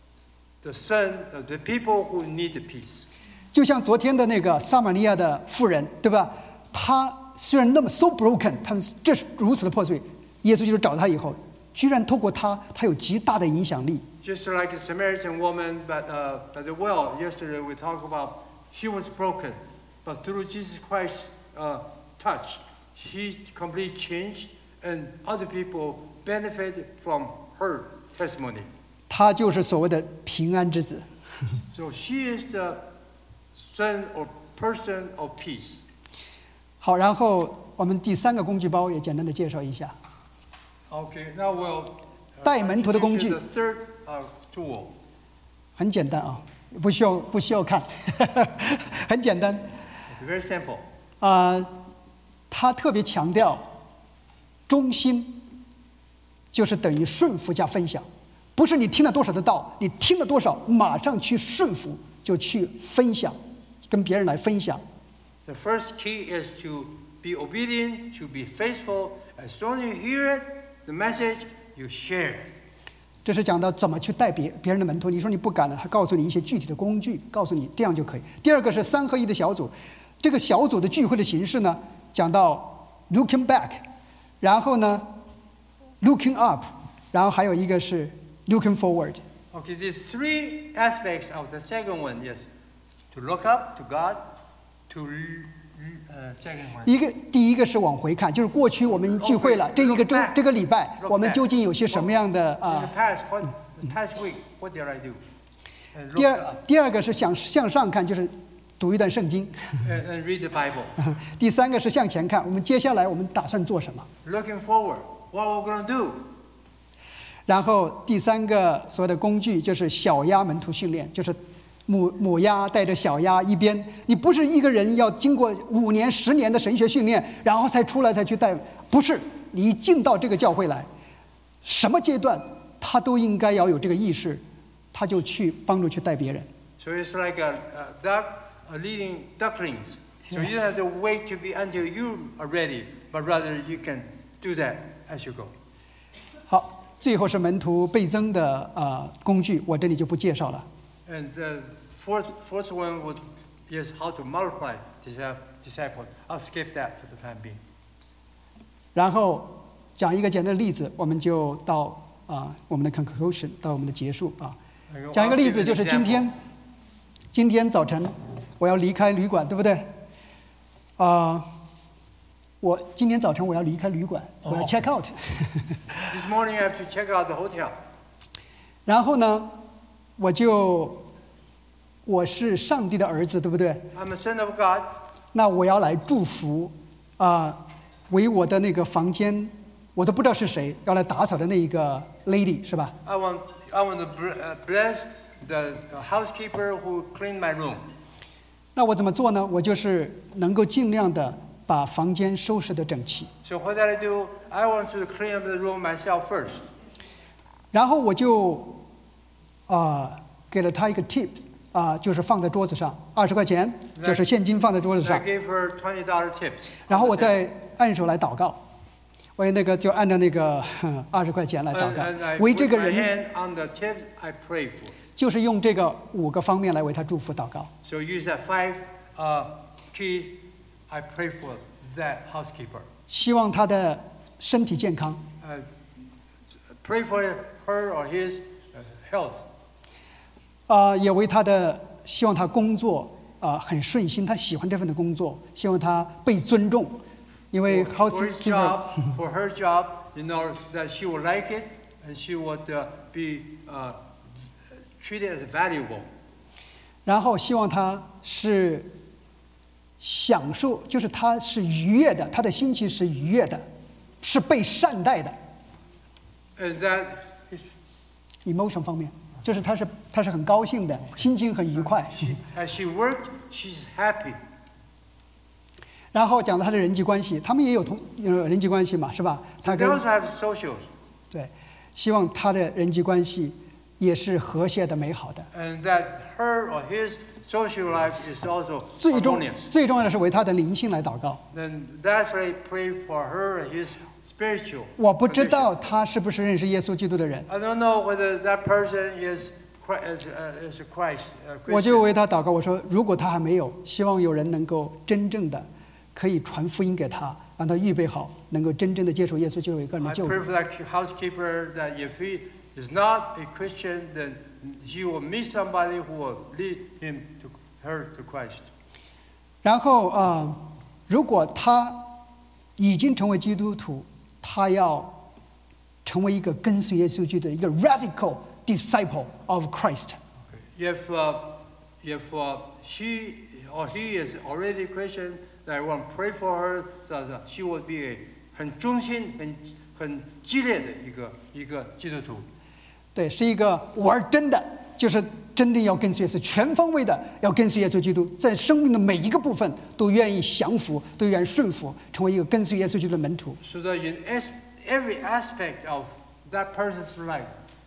Speaker 1: the son of the people who need the peace.
Speaker 2: 就像昨天的那个撒玛利亚的妇人，对吧？她虽然那么 so broken， 他们这是如此的破碎，耶稣就是找她以后，居然透过她，她有极大的影响力。
Speaker 1: Just like a Samaritan woman, but uh, at the well yesterday we talked about, she was broken, but through Jesus Christ's uh, touch, she completely changed, and other people benefited from her testimony.
Speaker 2: 她就是所谓的平安之子。
Speaker 1: So she is the son or person of peace.
Speaker 2: 好，然后我们第三个工具包也简单的介绍一下。
Speaker 1: Okay, now we'll uh,
Speaker 2: 带门徒的工具。
Speaker 1: the third uh, tool.
Speaker 2: 很简单啊，不需要不需要看，很简单。
Speaker 1: It's very simple.
Speaker 2: 啊、他特别强调忠心，就是等于顺服加分享，不是你听了多少的道，你听了多少，马上去顺服，就去分享，跟别人来分享。
Speaker 1: The first key is to be obedient, to be faithful. As soon as you hear it, the message, you share it.
Speaker 2: 这是讲到怎么去带别别人的门徒。你说你不敢了，还告诉你一些具体的工具，告诉你这样就可以。第二个是三合一的小组，这个小组的聚会的形式呢，讲到 looking back， 然后呢 looking up， 然后还有一个是 looking forward。
Speaker 1: Okay, these three aspects of the second one is to look up to God, to uh, second one.
Speaker 2: 一个第一个是往回看，就是过去我们聚会了，这一个周这个礼拜，我们究竟有些什么样的
Speaker 1: In the
Speaker 2: 啊？
Speaker 1: past, what, the past week, what did I do? And
Speaker 2: 第
Speaker 1: look
Speaker 2: 二
Speaker 1: up
Speaker 2: 第二个是向向上看，就是读一段圣经。
Speaker 1: and, and read the Bible.
Speaker 2: 第三个是向前看，我们接下来我们打算做什么？
Speaker 1: Looking forward, what we're going to do.
Speaker 2: 然后第三个所谓的工具就是小鸭门徒训练，就是母母鸭带着小鸭一边，你不是一个人要经过五年、十年的神学训练，然后才出来才去带，不是，你一进到这个教会来，什么阶段他都应该要有这个意识，他就去帮助去带别人。
Speaker 1: So it's like a, a duck uh, leading ducklings. So you don't have to wait to be until you are ready, but rather you can do that as you go.
Speaker 2: 好，最后是门徒倍增的啊、呃工具，我这里就不介绍了。
Speaker 1: And the fourth, fourth one would, is how to multiply disci- disciples. I'll skip that for the time being.
Speaker 2: 然后讲一个简单的例子，我们就到啊、我们的 conclusion， 到我们的结束啊。讲一个例子，就是今天，今天早晨我要离开旅馆，对不对？啊、我今天早晨我要离开旅馆，我要 check out。
Speaker 1: This morning I have to check out the hotel.
Speaker 2: 然后呢，我就我是上帝的儿子，对不对？
Speaker 1: I'm a son of God.
Speaker 2: 那我要来祝福啊、为我的那个房间，我都不知道是谁要来打扫的那一个 lady 是吧？
Speaker 1: I want, I want to br- uh, bless the housekeeper who cleaned my room.
Speaker 2: 那我怎么做呢？我就是能够尽量的把房间收拾得整齐，
Speaker 1: So what did I do? I want to clean up the room myself first.
Speaker 2: 然后我就啊、给了他一个 tips 啊、就是放在桌子上，二十块钱就是现金放在桌子
Speaker 1: I
Speaker 2: 上。
Speaker 1: gave her twenty dollar tips.
Speaker 2: 然后我再按手来祷告，为那个就按照那个二十块钱来祷
Speaker 1: And,
Speaker 2: 告
Speaker 1: and I，
Speaker 2: 为
Speaker 1: put
Speaker 2: 这个
Speaker 1: my
Speaker 2: 人
Speaker 1: hand on the tips I pray for.
Speaker 2: 就是用这个五个方面来为他祝福祷告。
Speaker 1: So use that five uh, keys. I pray for that housekeeper.
Speaker 2: 希望他的身体健康，
Speaker 1: Uh, pray for her or his uh, health.
Speaker 2: 啊、也为他的希望他工作啊、很顺心，他喜欢这份的工作，希望他被尊重，因为
Speaker 1: For, for his
Speaker 2: housekeeper
Speaker 1: job, for her job, you know that she will like it and she would uh, be uh, treated as valuable.
Speaker 2: 然后希望他是享受，就是他是愉悦的，他的心情是愉悦的，是被善待的
Speaker 1: And that is,
Speaker 2: ，emotion 方面，就是他是他是很高兴的，心情很愉快。
Speaker 1: she, as she worked, she's happy.
Speaker 2: 然后讲到他的人际关系，他们也有同有人际关系嘛，是吧？他
Speaker 1: They
Speaker 2: 跟
Speaker 1: also have socials.
Speaker 2: 对，希望他的人际关系也是和谐的、美好的。
Speaker 1: And that her or his social life is also
Speaker 2: 最重
Speaker 1: harmonious.
Speaker 2: 最重要的是为他的灵性来祷告。
Speaker 1: Then that's why I pray for her and his spiritual.
Speaker 2: 我不知
Speaker 1: condition.
Speaker 2: 道他是不是认识耶稣基督的人，
Speaker 1: I don't know whether that person is Chri- is, uh, is a Christ. Uh,
Speaker 2: 我就
Speaker 1: Christian.
Speaker 2: 为他祷告。我说，如果他还没有，希望有人能够真正的可以传福音给他，让他预备好，能够真正的接受耶稣基督为个人的
Speaker 1: I
Speaker 2: 救
Speaker 1: pray
Speaker 2: 主。
Speaker 1: for that housekeeper that if he is not a Christian, then he will meet somebody who will lead him to her to Christ.
Speaker 2: 然后啊、呃如果他已经成为基督徒，他要成为一个跟随耶稣基督的一个 radical disciple of Christ。
Speaker 1: If uh, if uh, she or he is already Christian, then I want to pray for her so that she will be a 很忠心、很很激烈的一个一个基督徒。
Speaker 2: 对，是一个玩真的，就是真正要跟随耶稣，全方位的要跟随耶稣基督，在生命的每一个部分都愿意降服，都愿意顺服，成为一个跟随耶稣基督的门徒。
Speaker 1: So that in as, every aspect of that person's life,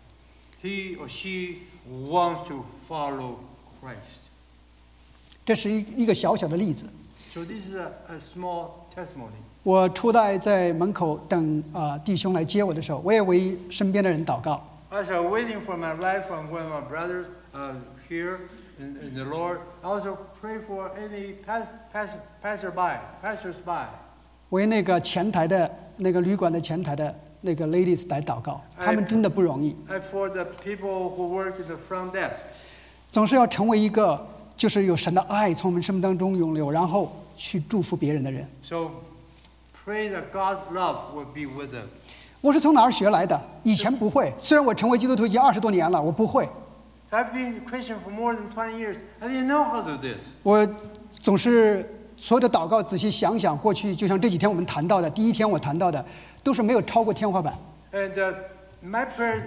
Speaker 1: he or she wants to follow Christ.
Speaker 2: 这是一一个小小的例子。
Speaker 1: So this is a, a small testimony.
Speaker 2: 我初代在门口等啊、呃弟兄来接我的时候，我也为身边的人祷告。
Speaker 1: As I was waiting for my life from one of my brothers uh, here in, in the Lord, I also pray for any pass, pass, passerby, passersby.
Speaker 2: 为那个前台的那个旅馆的前台的那个 ladies 来祷告，他们真的不容易，
Speaker 1: And for the people who work in the front desk.
Speaker 2: 总是要成为一个就是有神的爱从我们生命当中涌流，然后去祝福别人的人。
Speaker 1: So pray that God's love will be with them.
Speaker 2: 我是从哪儿学来的？以前不会，虽然我成为基督徒已经二十多年了，我不会。
Speaker 1: I've been a Christian for more than twenty years. I didn't know how to do this.
Speaker 2: 我总是所有的祷告仔细想想，过去就像这几天我们谈到的，第一天我谈到的，都是没有超过天花板。
Speaker 1: And uh, my prayer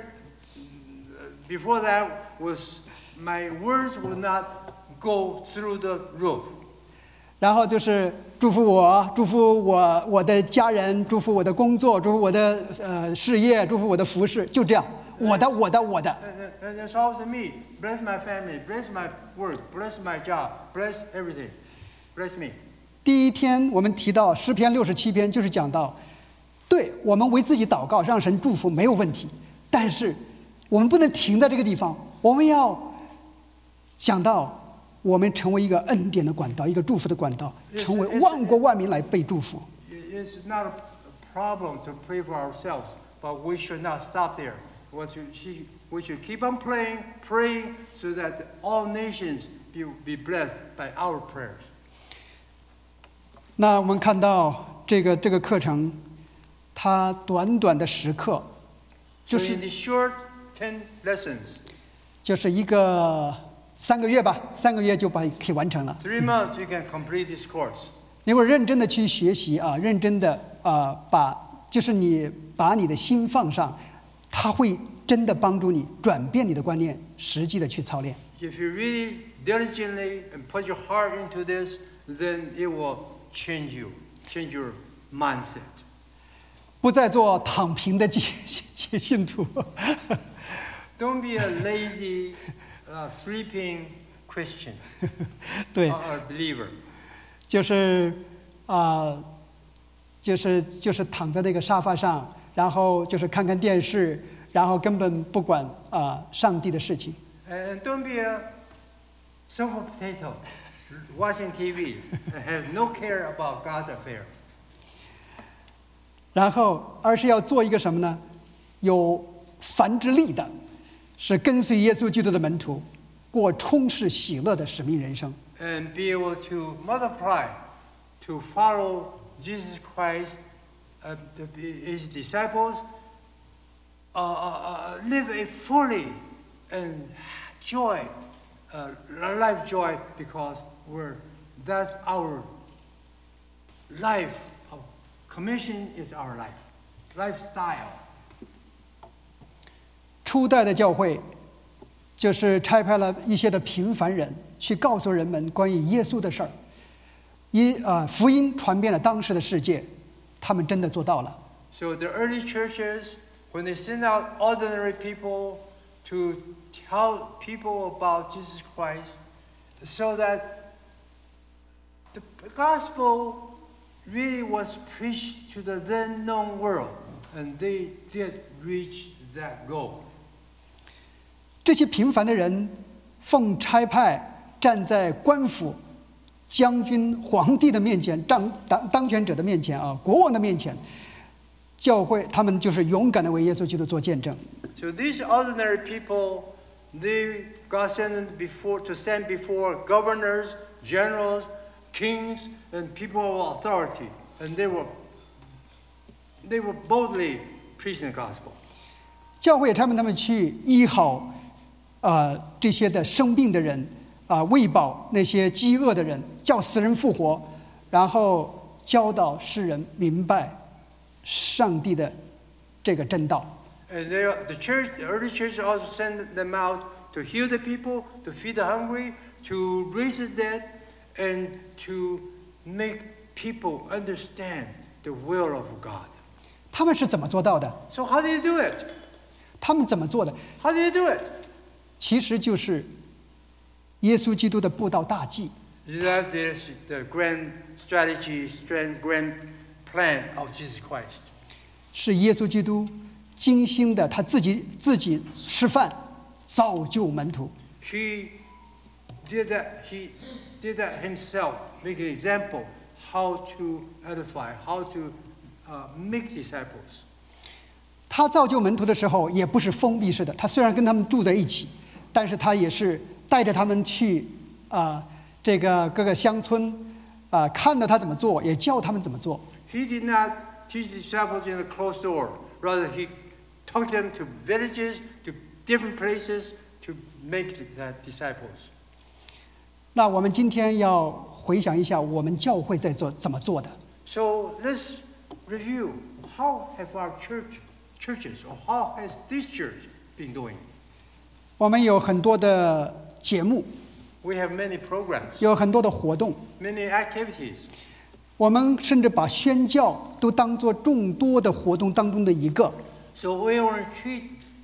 Speaker 1: before that was my words would not go through the roof.
Speaker 2: 然后就是祝福我，祝福我我的家人，祝福我的工作，祝福我的呃事业，祝福我的服饰，就这样，我的我的我的。
Speaker 1: And, and it's always me. Bless my family. Bless my work. Bless my job. Bless everything. Bless me.
Speaker 2: 第一天我们提到诗篇六十七篇，就是讲到，对我们为自己祷告，让神祝福没有问题，但是我们不能停在这个地方，我们要想到我们成为一个恩典的管道，一个祝福的管道，成为万国万民来被祝福。
Speaker 1: It's not a problem to pray for ourselves, but we should not stop there. We should, we should keep on praying, praying, so that all nations be, be blessed by our prayers.
Speaker 2: 那我们看到这个这个课程，它短短的时刻，就
Speaker 1: So
Speaker 2: 是
Speaker 1: in the short ten lessons,
Speaker 2: 就是一个三个月吧，三个月就把可以完成了。
Speaker 1: three months you can complete this course.
Speaker 2: 你如果认真的去学习啊，认真的啊，把就是你把你的心放上，它会真的帮助你转变你的观念，实际的去操练。
Speaker 1: If you really diligently and put your heart into this, then it will change you, change your mindset.
Speaker 2: 不再做躺平的信信信徒，
Speaker 1: Don't be a lazy, uh, sleeping Christian
Speaker 2: 对
Speaker 1: or，a believer.
Speaker 2: 就是啊、就是就是躺在那个沙发上，然后就是看看电视，然后根本不管啊、上帝的事情。
Speaker 1: And don't be a sofa potato, watching T V and have no care about God's affair.
Speaker 2: 然后，而是要做一个什么呢？有繁殖力的，是跟随耶稣基督的门徒，过充实喜乐的使命人生。
Speaker 1: And be able to multiply, to follow Jesus Christ, uh, to be his disciples, uh, uh, uh, live a fully and joy, uh, life joy, because we're, that's our life. Our commission is our life, lifestyle.
Speaker 2: 初代的教会，就是差派了一些的平凡人去告诉人们关于耶稣的事儿，一啊福音传遍了当时的世界，他们真的做到了。
Speaker 1: So the early churches, when they send out ordinary people to tell people about Jesus Christ, so that the gospel really was preached to the then known world, and they did reach that goal.
Speaker 2: 这些平凡的人奉差派站在官府、将军、皇帝的面前，当当当权者的面前啊，国王的面前，教会他们就是勇敢的为耶稣基督做见证。
Speaker 1: So these ordinary people, they God sent them before to send before governors, generals, kings, and people of authority, and they were they were boldly preaching the gospel.
Speaker 2: 教会也他们他们去医好啊、呃、这些的生病的人啊、呃，喂饱那些饥饿的人，叫死人复活，然后教导世人明白上帝的这个真道。
Speaker 1: And they, the church, the early church also sent them out to heal the people, to feed the hungry, to raise the dead, and to make people understand the will of God.
Speaker 2: 他们是怎么做到的？
Speaker 1: So how do you do it?
Speaker 2: 他们怎么做的？
Speaker 1: How do you do it?
Speaker 2: 其实就是耶稣基督的布道大计。
Speaker 1: That is the grand strategy, grand, grand plan of Jesus Christ.
Speaker 2: 是耶稣基督精心的他自己自己示范，造就门徒。
Speaker 1: He did that. He did that himself, make an example how to edify, how to uh, make disciples.
Speaker 2: 他造就门徒的时候，也不是封闭式的。他虽然跟他们住在一起，但是他也是带着他们去啊、这个各个乡村啊、看到他怎么做，也教他们怎么做。
Speaker 1: He did not teach disciples in a closed door. Rather, he took them to villages, to different places, to make the disciples.
Speaker 2: 那我们今天要回想一下，我们教会在做怎么做的。
Speaker 1: So let's review how have our church, churches, or how has this church been doing?
Speaker 2: 我们有很多的节目，
Speaker 1: We have many programs,
Speaker 2: 有很多的活动，
Speaker 1: many activities.
Speaker 2: 我们甚至把宣教都当作众多的活动当中的一个。
Speaker 1: So we want to treat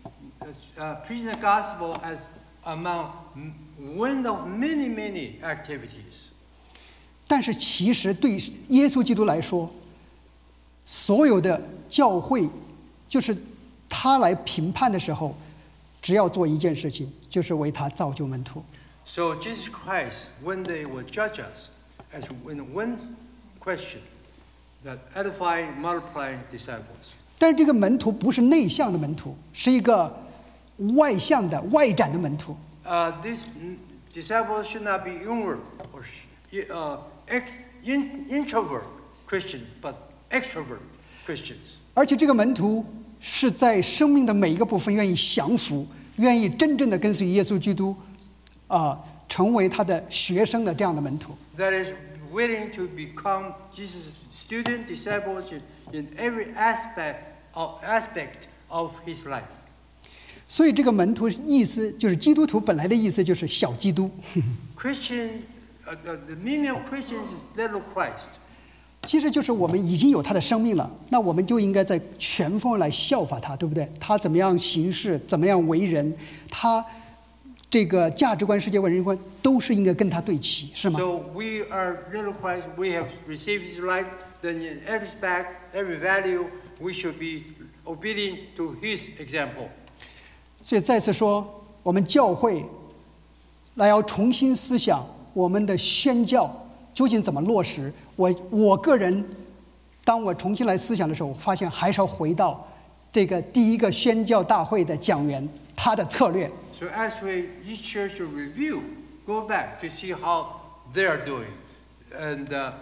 Speaker 1: uh, preaching the gospel as among one of many, many activities.
Speaker 2: 但是其实对耶稣基督来说，所有的教会，就是他来评判的时候，只要做一件事情，就是为他造就门徒。
Speaker 1: So Jesus Christ, when they will judge us, as in one question, that edifying, multiplying disciples.
Speaker 2: 但是这个门徒不是内向的门徒，是一个外向的、外展的门徒。
Speaker 1: Uh, these disciples should not be inward or uh, ex, in, introvert Christians, but extrovert Christians.
Speaker 2: 而且这个门徒是在生命的每一个部分愿意降服，愿意真正的跟随耶稣基督，啊、成为他的学生的这样的门徒。
Speaker 1: That is willing to become Jesus' student, disciples in, in every aspect of, aspect of his life.
Speaker 2: 所以这个门徒意思就是基督徒本来的意思就是小基督。
Speaker 1: Christian, uh, the, the meaning of Christian is little Christ.
Speaker 2: 其实就是我们已经有他的生命了，那我们就应该在全方位来效法他，对不对？他怎么样行事，怎么样为人，他这个价值观、世界观、人生观都是应该跟他对齐，是吗？
Speaker 1: So we are little Christ. We have received His life. Then in every aspect, every value, we should be obedient to His example.
Speaker 2: 所以再次说，我们教会来要重新思想我们的宣教究竟怎么落实。我我个人，当我重新来思想的时候，我发现还是要回到这个第一个宣教大会的讲员他的策略。
Speaker 1: So as we each church should review, go back to see how they are doing, and uh,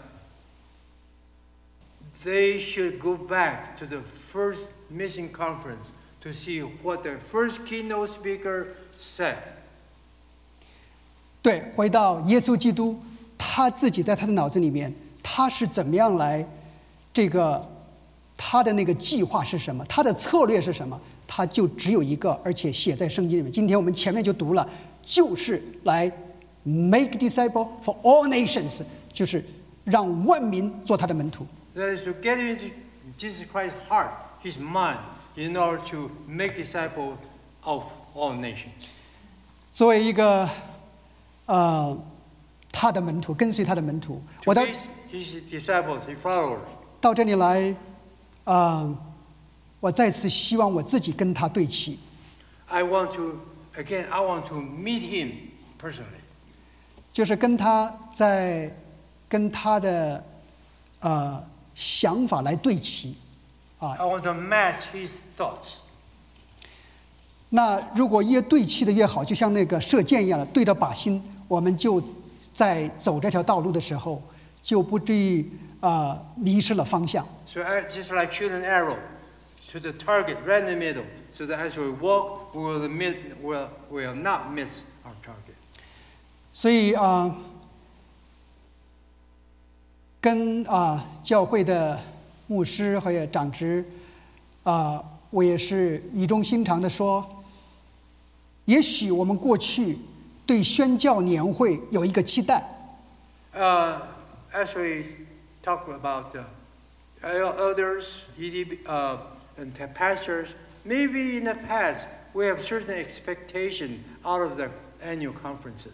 Speaker 1: they should go back to the first mission conference to see what the first keynote speaker said.
Speaker 2: 对，回到耶稣基督，他自己在他的脑子里面，他是怎么样来这个他的那个计划是什么，他的策略是什么，他就只有一个，而且写在圣经里面。今天我们前面就读了，就是来 make disciple for all nations， 就是让万民做他的门徒。
Speaker 1: That is to get into Jesus Christ's heart, His mind, in order to make disciples of all nations.
Speaker 2: 作为一个呃他的门徒，跟随他的门徒，
Speaker 1: To
Speaker 2: 我到
Speaker 1: be His disciples, His followers.
Speaker 2: 到这里来，啊、呃，我再次希望我自己跟他对齐。
Speaker 1: I want to, again, I want to meet Him personally.
Speaker 2: 就是跟他在跟他的呃想法来对齐，啊，
Speaker 1: I want to match His thoughts.
Speaker 2: 那如果越对齐的越好，就像那个射箭一样的对着靶心，我们就在走这条道路的时候，就不至于啊、呃迷失了方向。
Speaker 1: So I, just like shoot an arrow to the target right in the middle, so that as we walk, we will, miss, will, will not miss our target.
Speaker 2: 所以啊、呃，跟啊、呃、教会的牧师和长职啊、呃，我也是语重心长的说，也许我们过去对宣教年会有一个期待，
Speaker 1: Uh, as we talk about uh, el- elders, E D B, uh, and the pastors, maybe in the past we have certain expectation out of the annual conferences.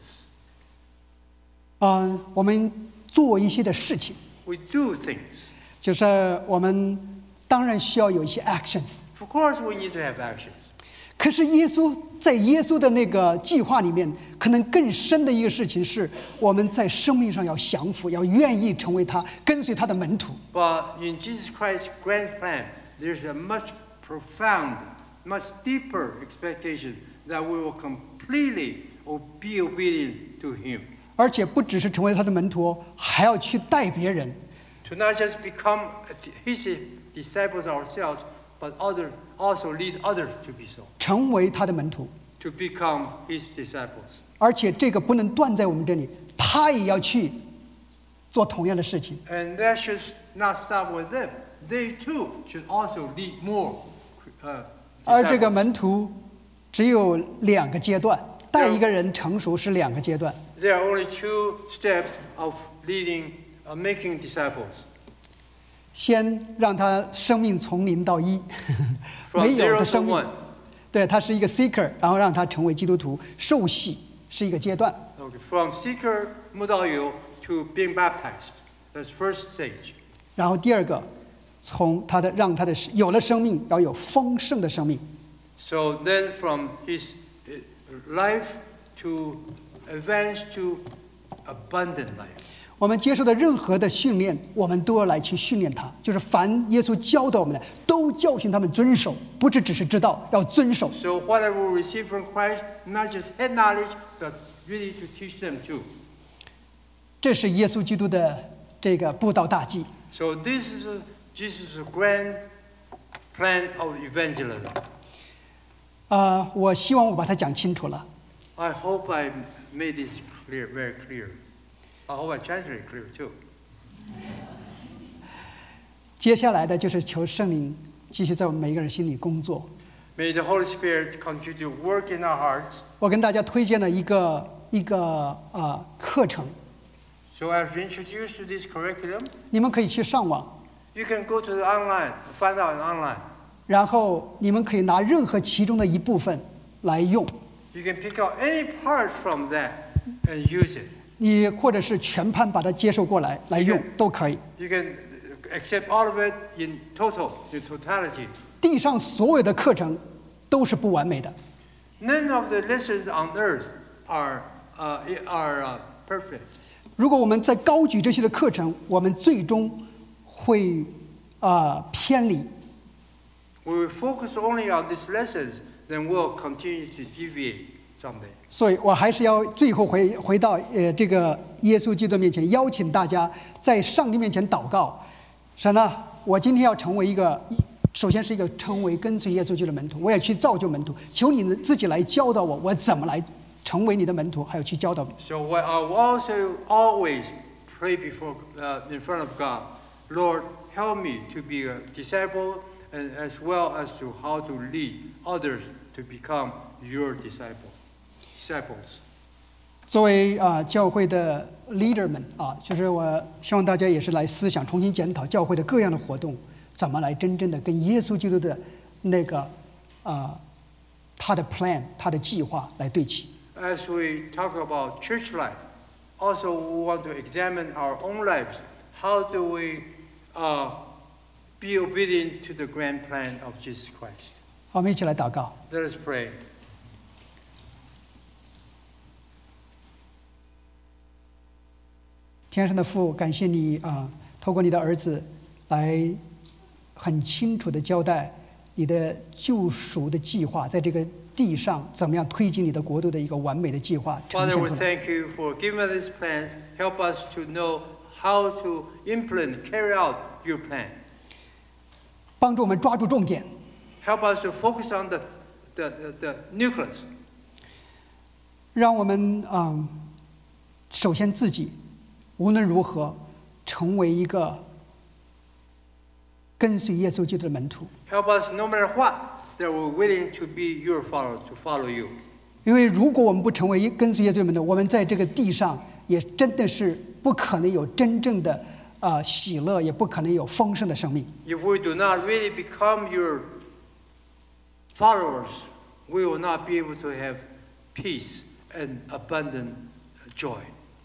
Speaker 2: 嗯、我们做一些的事情，
Speaker 1: We do things.
Speaker 2: 就是我们当然需要有一些 actions。
Speaker 1: Of course, we need to have actions.
Speaker 2: 可是耶稣在耶稣的那个计划里面，可能更深的一个事情是，我们在生命上要降服，要愿意成为他，跟随他的门徒。
Speaker 1: But in Jesus Christ's grand plan, there's a much profound, much deeper expectation that we will completely be obedient to Him.
Speaker 2: 而且不只是成为他的门徒哦，还要去带别人。
Speaker 1: To not just become His disciples ourselves, but other, also lead others to be so.
Speaker 2: 成为他的门徒，
Speaker 1: To become His disciples.
Speaker 2: 而且这个不能断在我们这里，他也要去做同样的事情。
Speaker 1: And that should not stop with them. They too should also lead more uh,
Speaker 2: 而这个
Speaker 1: disciples.
Speaker 2: 门徒只有两个阶段，带一个人成熟是两个阶段。
Speaker 1: There are only two steps of leading, uh, making disciples.
Speaker 2: 先让他生命从零到一，
Speaker 1: From
Speaker 2: 没有
Speaker 1: zero
Speaker 2: 的
Speaker 1: to
Speaker 2: 生命
Speaker 1: one.，
Speaker 2: 对他是一个 seeker， 然后让他成为基督徒，受洗是一个阶段。
Speaker 1: Okay. From seeker, mudayo, to being baptized. That's first stage.
Speaker 2: 然后第二个，从他的让他的有了生命，要有丰盛的生命。
Speaker 1: So then from his uh, life to advance to abundant life.
Speaker 2: 我们接受的任何的训练，我们都要来去训练他，就是凡耶稣教导我们的，都教训他们遵守，不是只是知道，要遵守。
Speaker 1: So whatever we receive from Christ, not just head knowledge, but really to teach them too.
Speaker 2: 这是耶稣基督的这个布道大计。
Speaker 1: So this is a, Jesus' grand plan of evangelism.
Speaker 2: 啊、我希望我把它讲清楚了。
Speaker 1: I hope I made this clear, very clear. I hope I translated it clear too.
Speaker 2: 接下来的就是求圣灵继续在我们每一个人心里工作。
Speaker 1: May the Holy Spirit continue to work in our hearts.
Speaker 2: 我跟大家推荐了一个一个啊、课程，
Speaker 1: So as introduced to this curriculum,
Speaker 2: 你们可以去上网，
Speaker 1: you can go to the online, find out online.
Speaker 2: 然后你们可以拿任何其中的一部分来用，
Speaker 1: You can pick out any part from that and use it.
Speaker 2: 你或者是全盘把它接受过来来用都可以。
Speaker 1: You can accept all of it in total, in totality.
Speaker 2: 地上所有的课程都是不完美的，
Speaker 1: None of the lessons on earth are, uh, are uh, perfect.
Speaker 2: 如果我们在高举这些的课程，我们最终会啊、呃偏离。
Speaker 1: When we focus only on these lessons, then we'll continue to deviate someday.
Speaker 2: 所以我还是要最后回回到呃这个耶稣基督面前，邀请大家在上帝面前祷告。神啊，我今天要成为一个，首先是一个成为跟随耶稣基督的门徒，我也去造就门徒，求你自己来教导我，我怎么来成为你的门徒，还有去教导。
Speaker 1: So what I will also always pray before, uh, in front of God, Lord, help me to be a disciple, and as well as to how to lead others to become your disciple, disciples.
Speaker 2: 作为啊、呃教会的 leader 们啊，就是我希望大家也是来思想，重新检讨教会的各样的活动，怎么来真正的跟耶稣基督的那个啊、呃他的 plan 他的计划来对齐。
Speaker 1: As we talk about church life, also we want to examine our own lives. How do we uh, be obedient to the grand plan of Jesus Christ?
Speaker 2: 好，我们一起来祷告。
Speaker 1: Let us pray.
Speaker 2: 天上的父，感谢你啊，透过你的儿子来很清楚的交代你的救赎的计划，在这个地上怎么样推进你的国度的一个完美的计划呈
Speaker 1: Father,
Speaker 2: 现
Speaker 1: we
Speaker 2: 出来。
Speaker 1: thank you for giving us these plans. Help us to know how to implement, carry out your plan.
Speaker 2: 帮助我们抓住重点，
Speaker 1: Help us to focus on the, the, the, the nucleus.
Speaker 2: 让我们啊，首先自己无论如何成为一个跟随耶稣基督的门徒。
Speaker 1: Help us no matter what, that we're willing to be your follower, to follow you.
Speaker 2: 因为如果我们不成为一跟随耶稣的门徒，我们在这个地上也真的是不可能有真正的啊、呃喜乐，也不可能有丰盛的生命。
Speaker 1: If we do not really become your followers, we will not be able to have peace and abundant joy.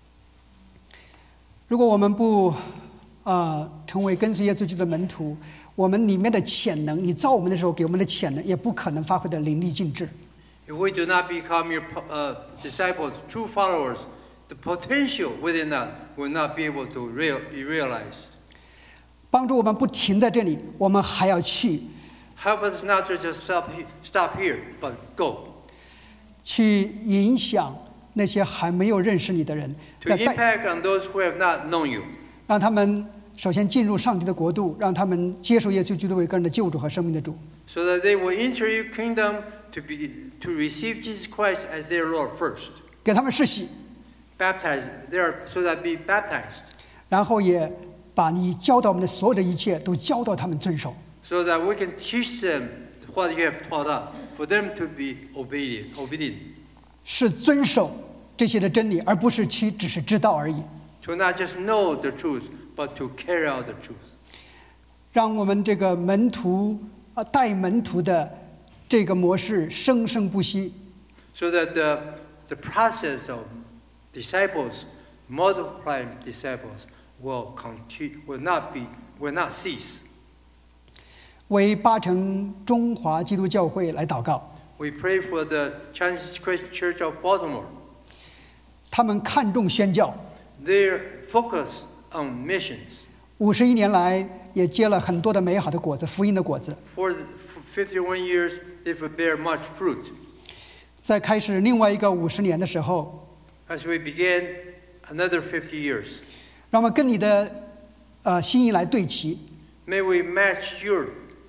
Speaker 2: 如果我们不啊、呃成为跟随耶稣基督的门徒，我们里面的潜能，你造我们的时候给我们的潜能，也不可能发挥的淋漓尽致。
Speaker 1: If we do not become your uh, disciples, true followers, the potential within us will not be able to real, be realized.
Speaker 2: 帮助我们不停在这里，我们还要去
Speaker 1: Help us not to just stop, he- stop here, but go.
Speaker 2: 去影响那些还没有认识你的人，
Speaker 1: To
Speaker 2: 要带
Speaker 1: impact on those who have not known you.
Speaker 2: 让他们首先进入上帝的国度，让他们接受耶稣基督为个人的救主和生命的主。
Speaker 1: So that they will enter your kingdom to, be, to receive Jesus Christ as their Lord first.
Speaker 2: 给他们施洗，
Speaker 1: Baptize, they are, so that be baptized.
Speaker 2: 然后也把你教导我们的所有的一切都教导他们遵守。
Speaker 1: So that we can teach them what you have taught us, for them to be obedient. obedient.
Speaker 2: 是遵守这些的真理，而不是去只是知道而已。
Speaker 1: To not just know the truth, but to carry out the truth.
Speaker 2: 让我们这个门徒啊带门徒的这个模式生生不息，
Speaker 1: So that the, the process of disciples, multiplying disciples, will continue, will not be, will not cease.
Speaker 2: 为八城中华基督教会来祷告。
Speaker 1: We pray for the Chinese Christian Church of Baltimore.
Speaker 2: 他们看重宣教，
Speaker 1: Their focus on missions.
Speaker 2: 五十一年来也结了很多的美好的果子，福音的果子。
Speaker 1: For fifty-one years, they've bear much fruit.
Speaker 2: 在开始另外一个五十年的时候，
Speaker 1: As we begin another fifty years,
Speaker 2: 让我们跟你的呃心意来对齐，
Speaker 1: may we match your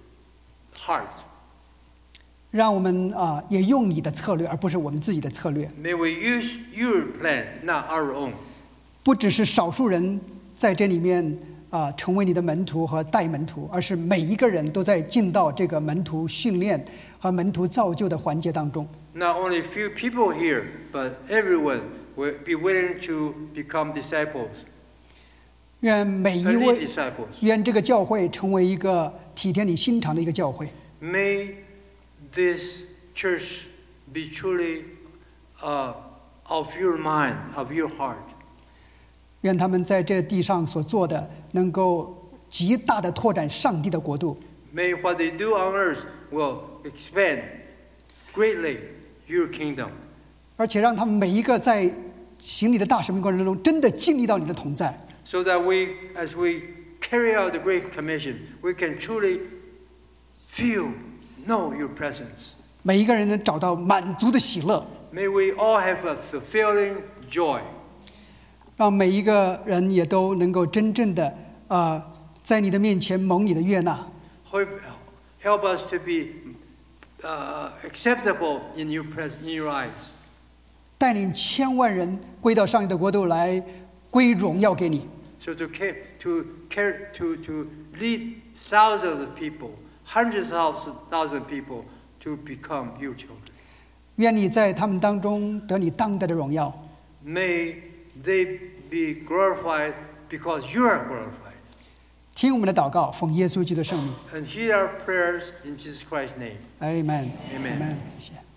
Speaker 1: heart.
Speaker 2: 让我们啊、也用你的策略，而不是我们自己的策略。
Speaker 1: May we use your plan, not our own.
Speaker 2: 不只是少数人在这里面啊、成为你的门徒和带门徒，而是每一个人都在进到这个门徒训练和门徒造就的环节当中。
Speaker 1: Not only few people here, but everyone will be willing to become disciples
Speaker 2: 愿每一
Speaker 1: and lead
Speaker 2: 位，
Speaker 1: disciples.
Speaker 2: 愿这个教会成为一个体贴你心肠的一个教会。
Speaker 1: May this church be truly uh, of your mind, of your heart.
Speaker 2: 愿他们在这地上所做的，能够极大的拓展上帝的国度。
Speaker 1: May what they do on earth will expand greatly your kingdom.
Speaker 2: 而且让他们每一个在行你的大使命过程中，真的经历到你的同在。
Speaker 1: So that we, as we carry out the Great Commission, we can truly feel, know your presence.
Speaker 2: 每一个人能找到满足的喜乐，
Speaker 1: May we all have a fulfilling joy.
Speaker 2: 让每一个人也都能够真正的呃，在你的面前蒙你的悦纳。
Speaker 1: Help help us to be uh, acceptable in your pres- in your eyes.
Speaker 2: 带领千万人归到上帝的国度来，归荣耀给你。
Speaker 1: So to care, to care, to to lead thousands of people, hundreds of thousands of people to become your children.
Speaker 2: 愿你在他们当中得你当得的荣耀。
Speaker 1: May they be glorified because you are glorified.
Speaker 2: 听我们的祷告，奉耶稣基督的圣名。
Speaker 1: And hear our prayers in Jesus Christ's name.
Speaker 2: Amen.
Speaker 1: Amen.
Speaker 2: Amen. 谢谢。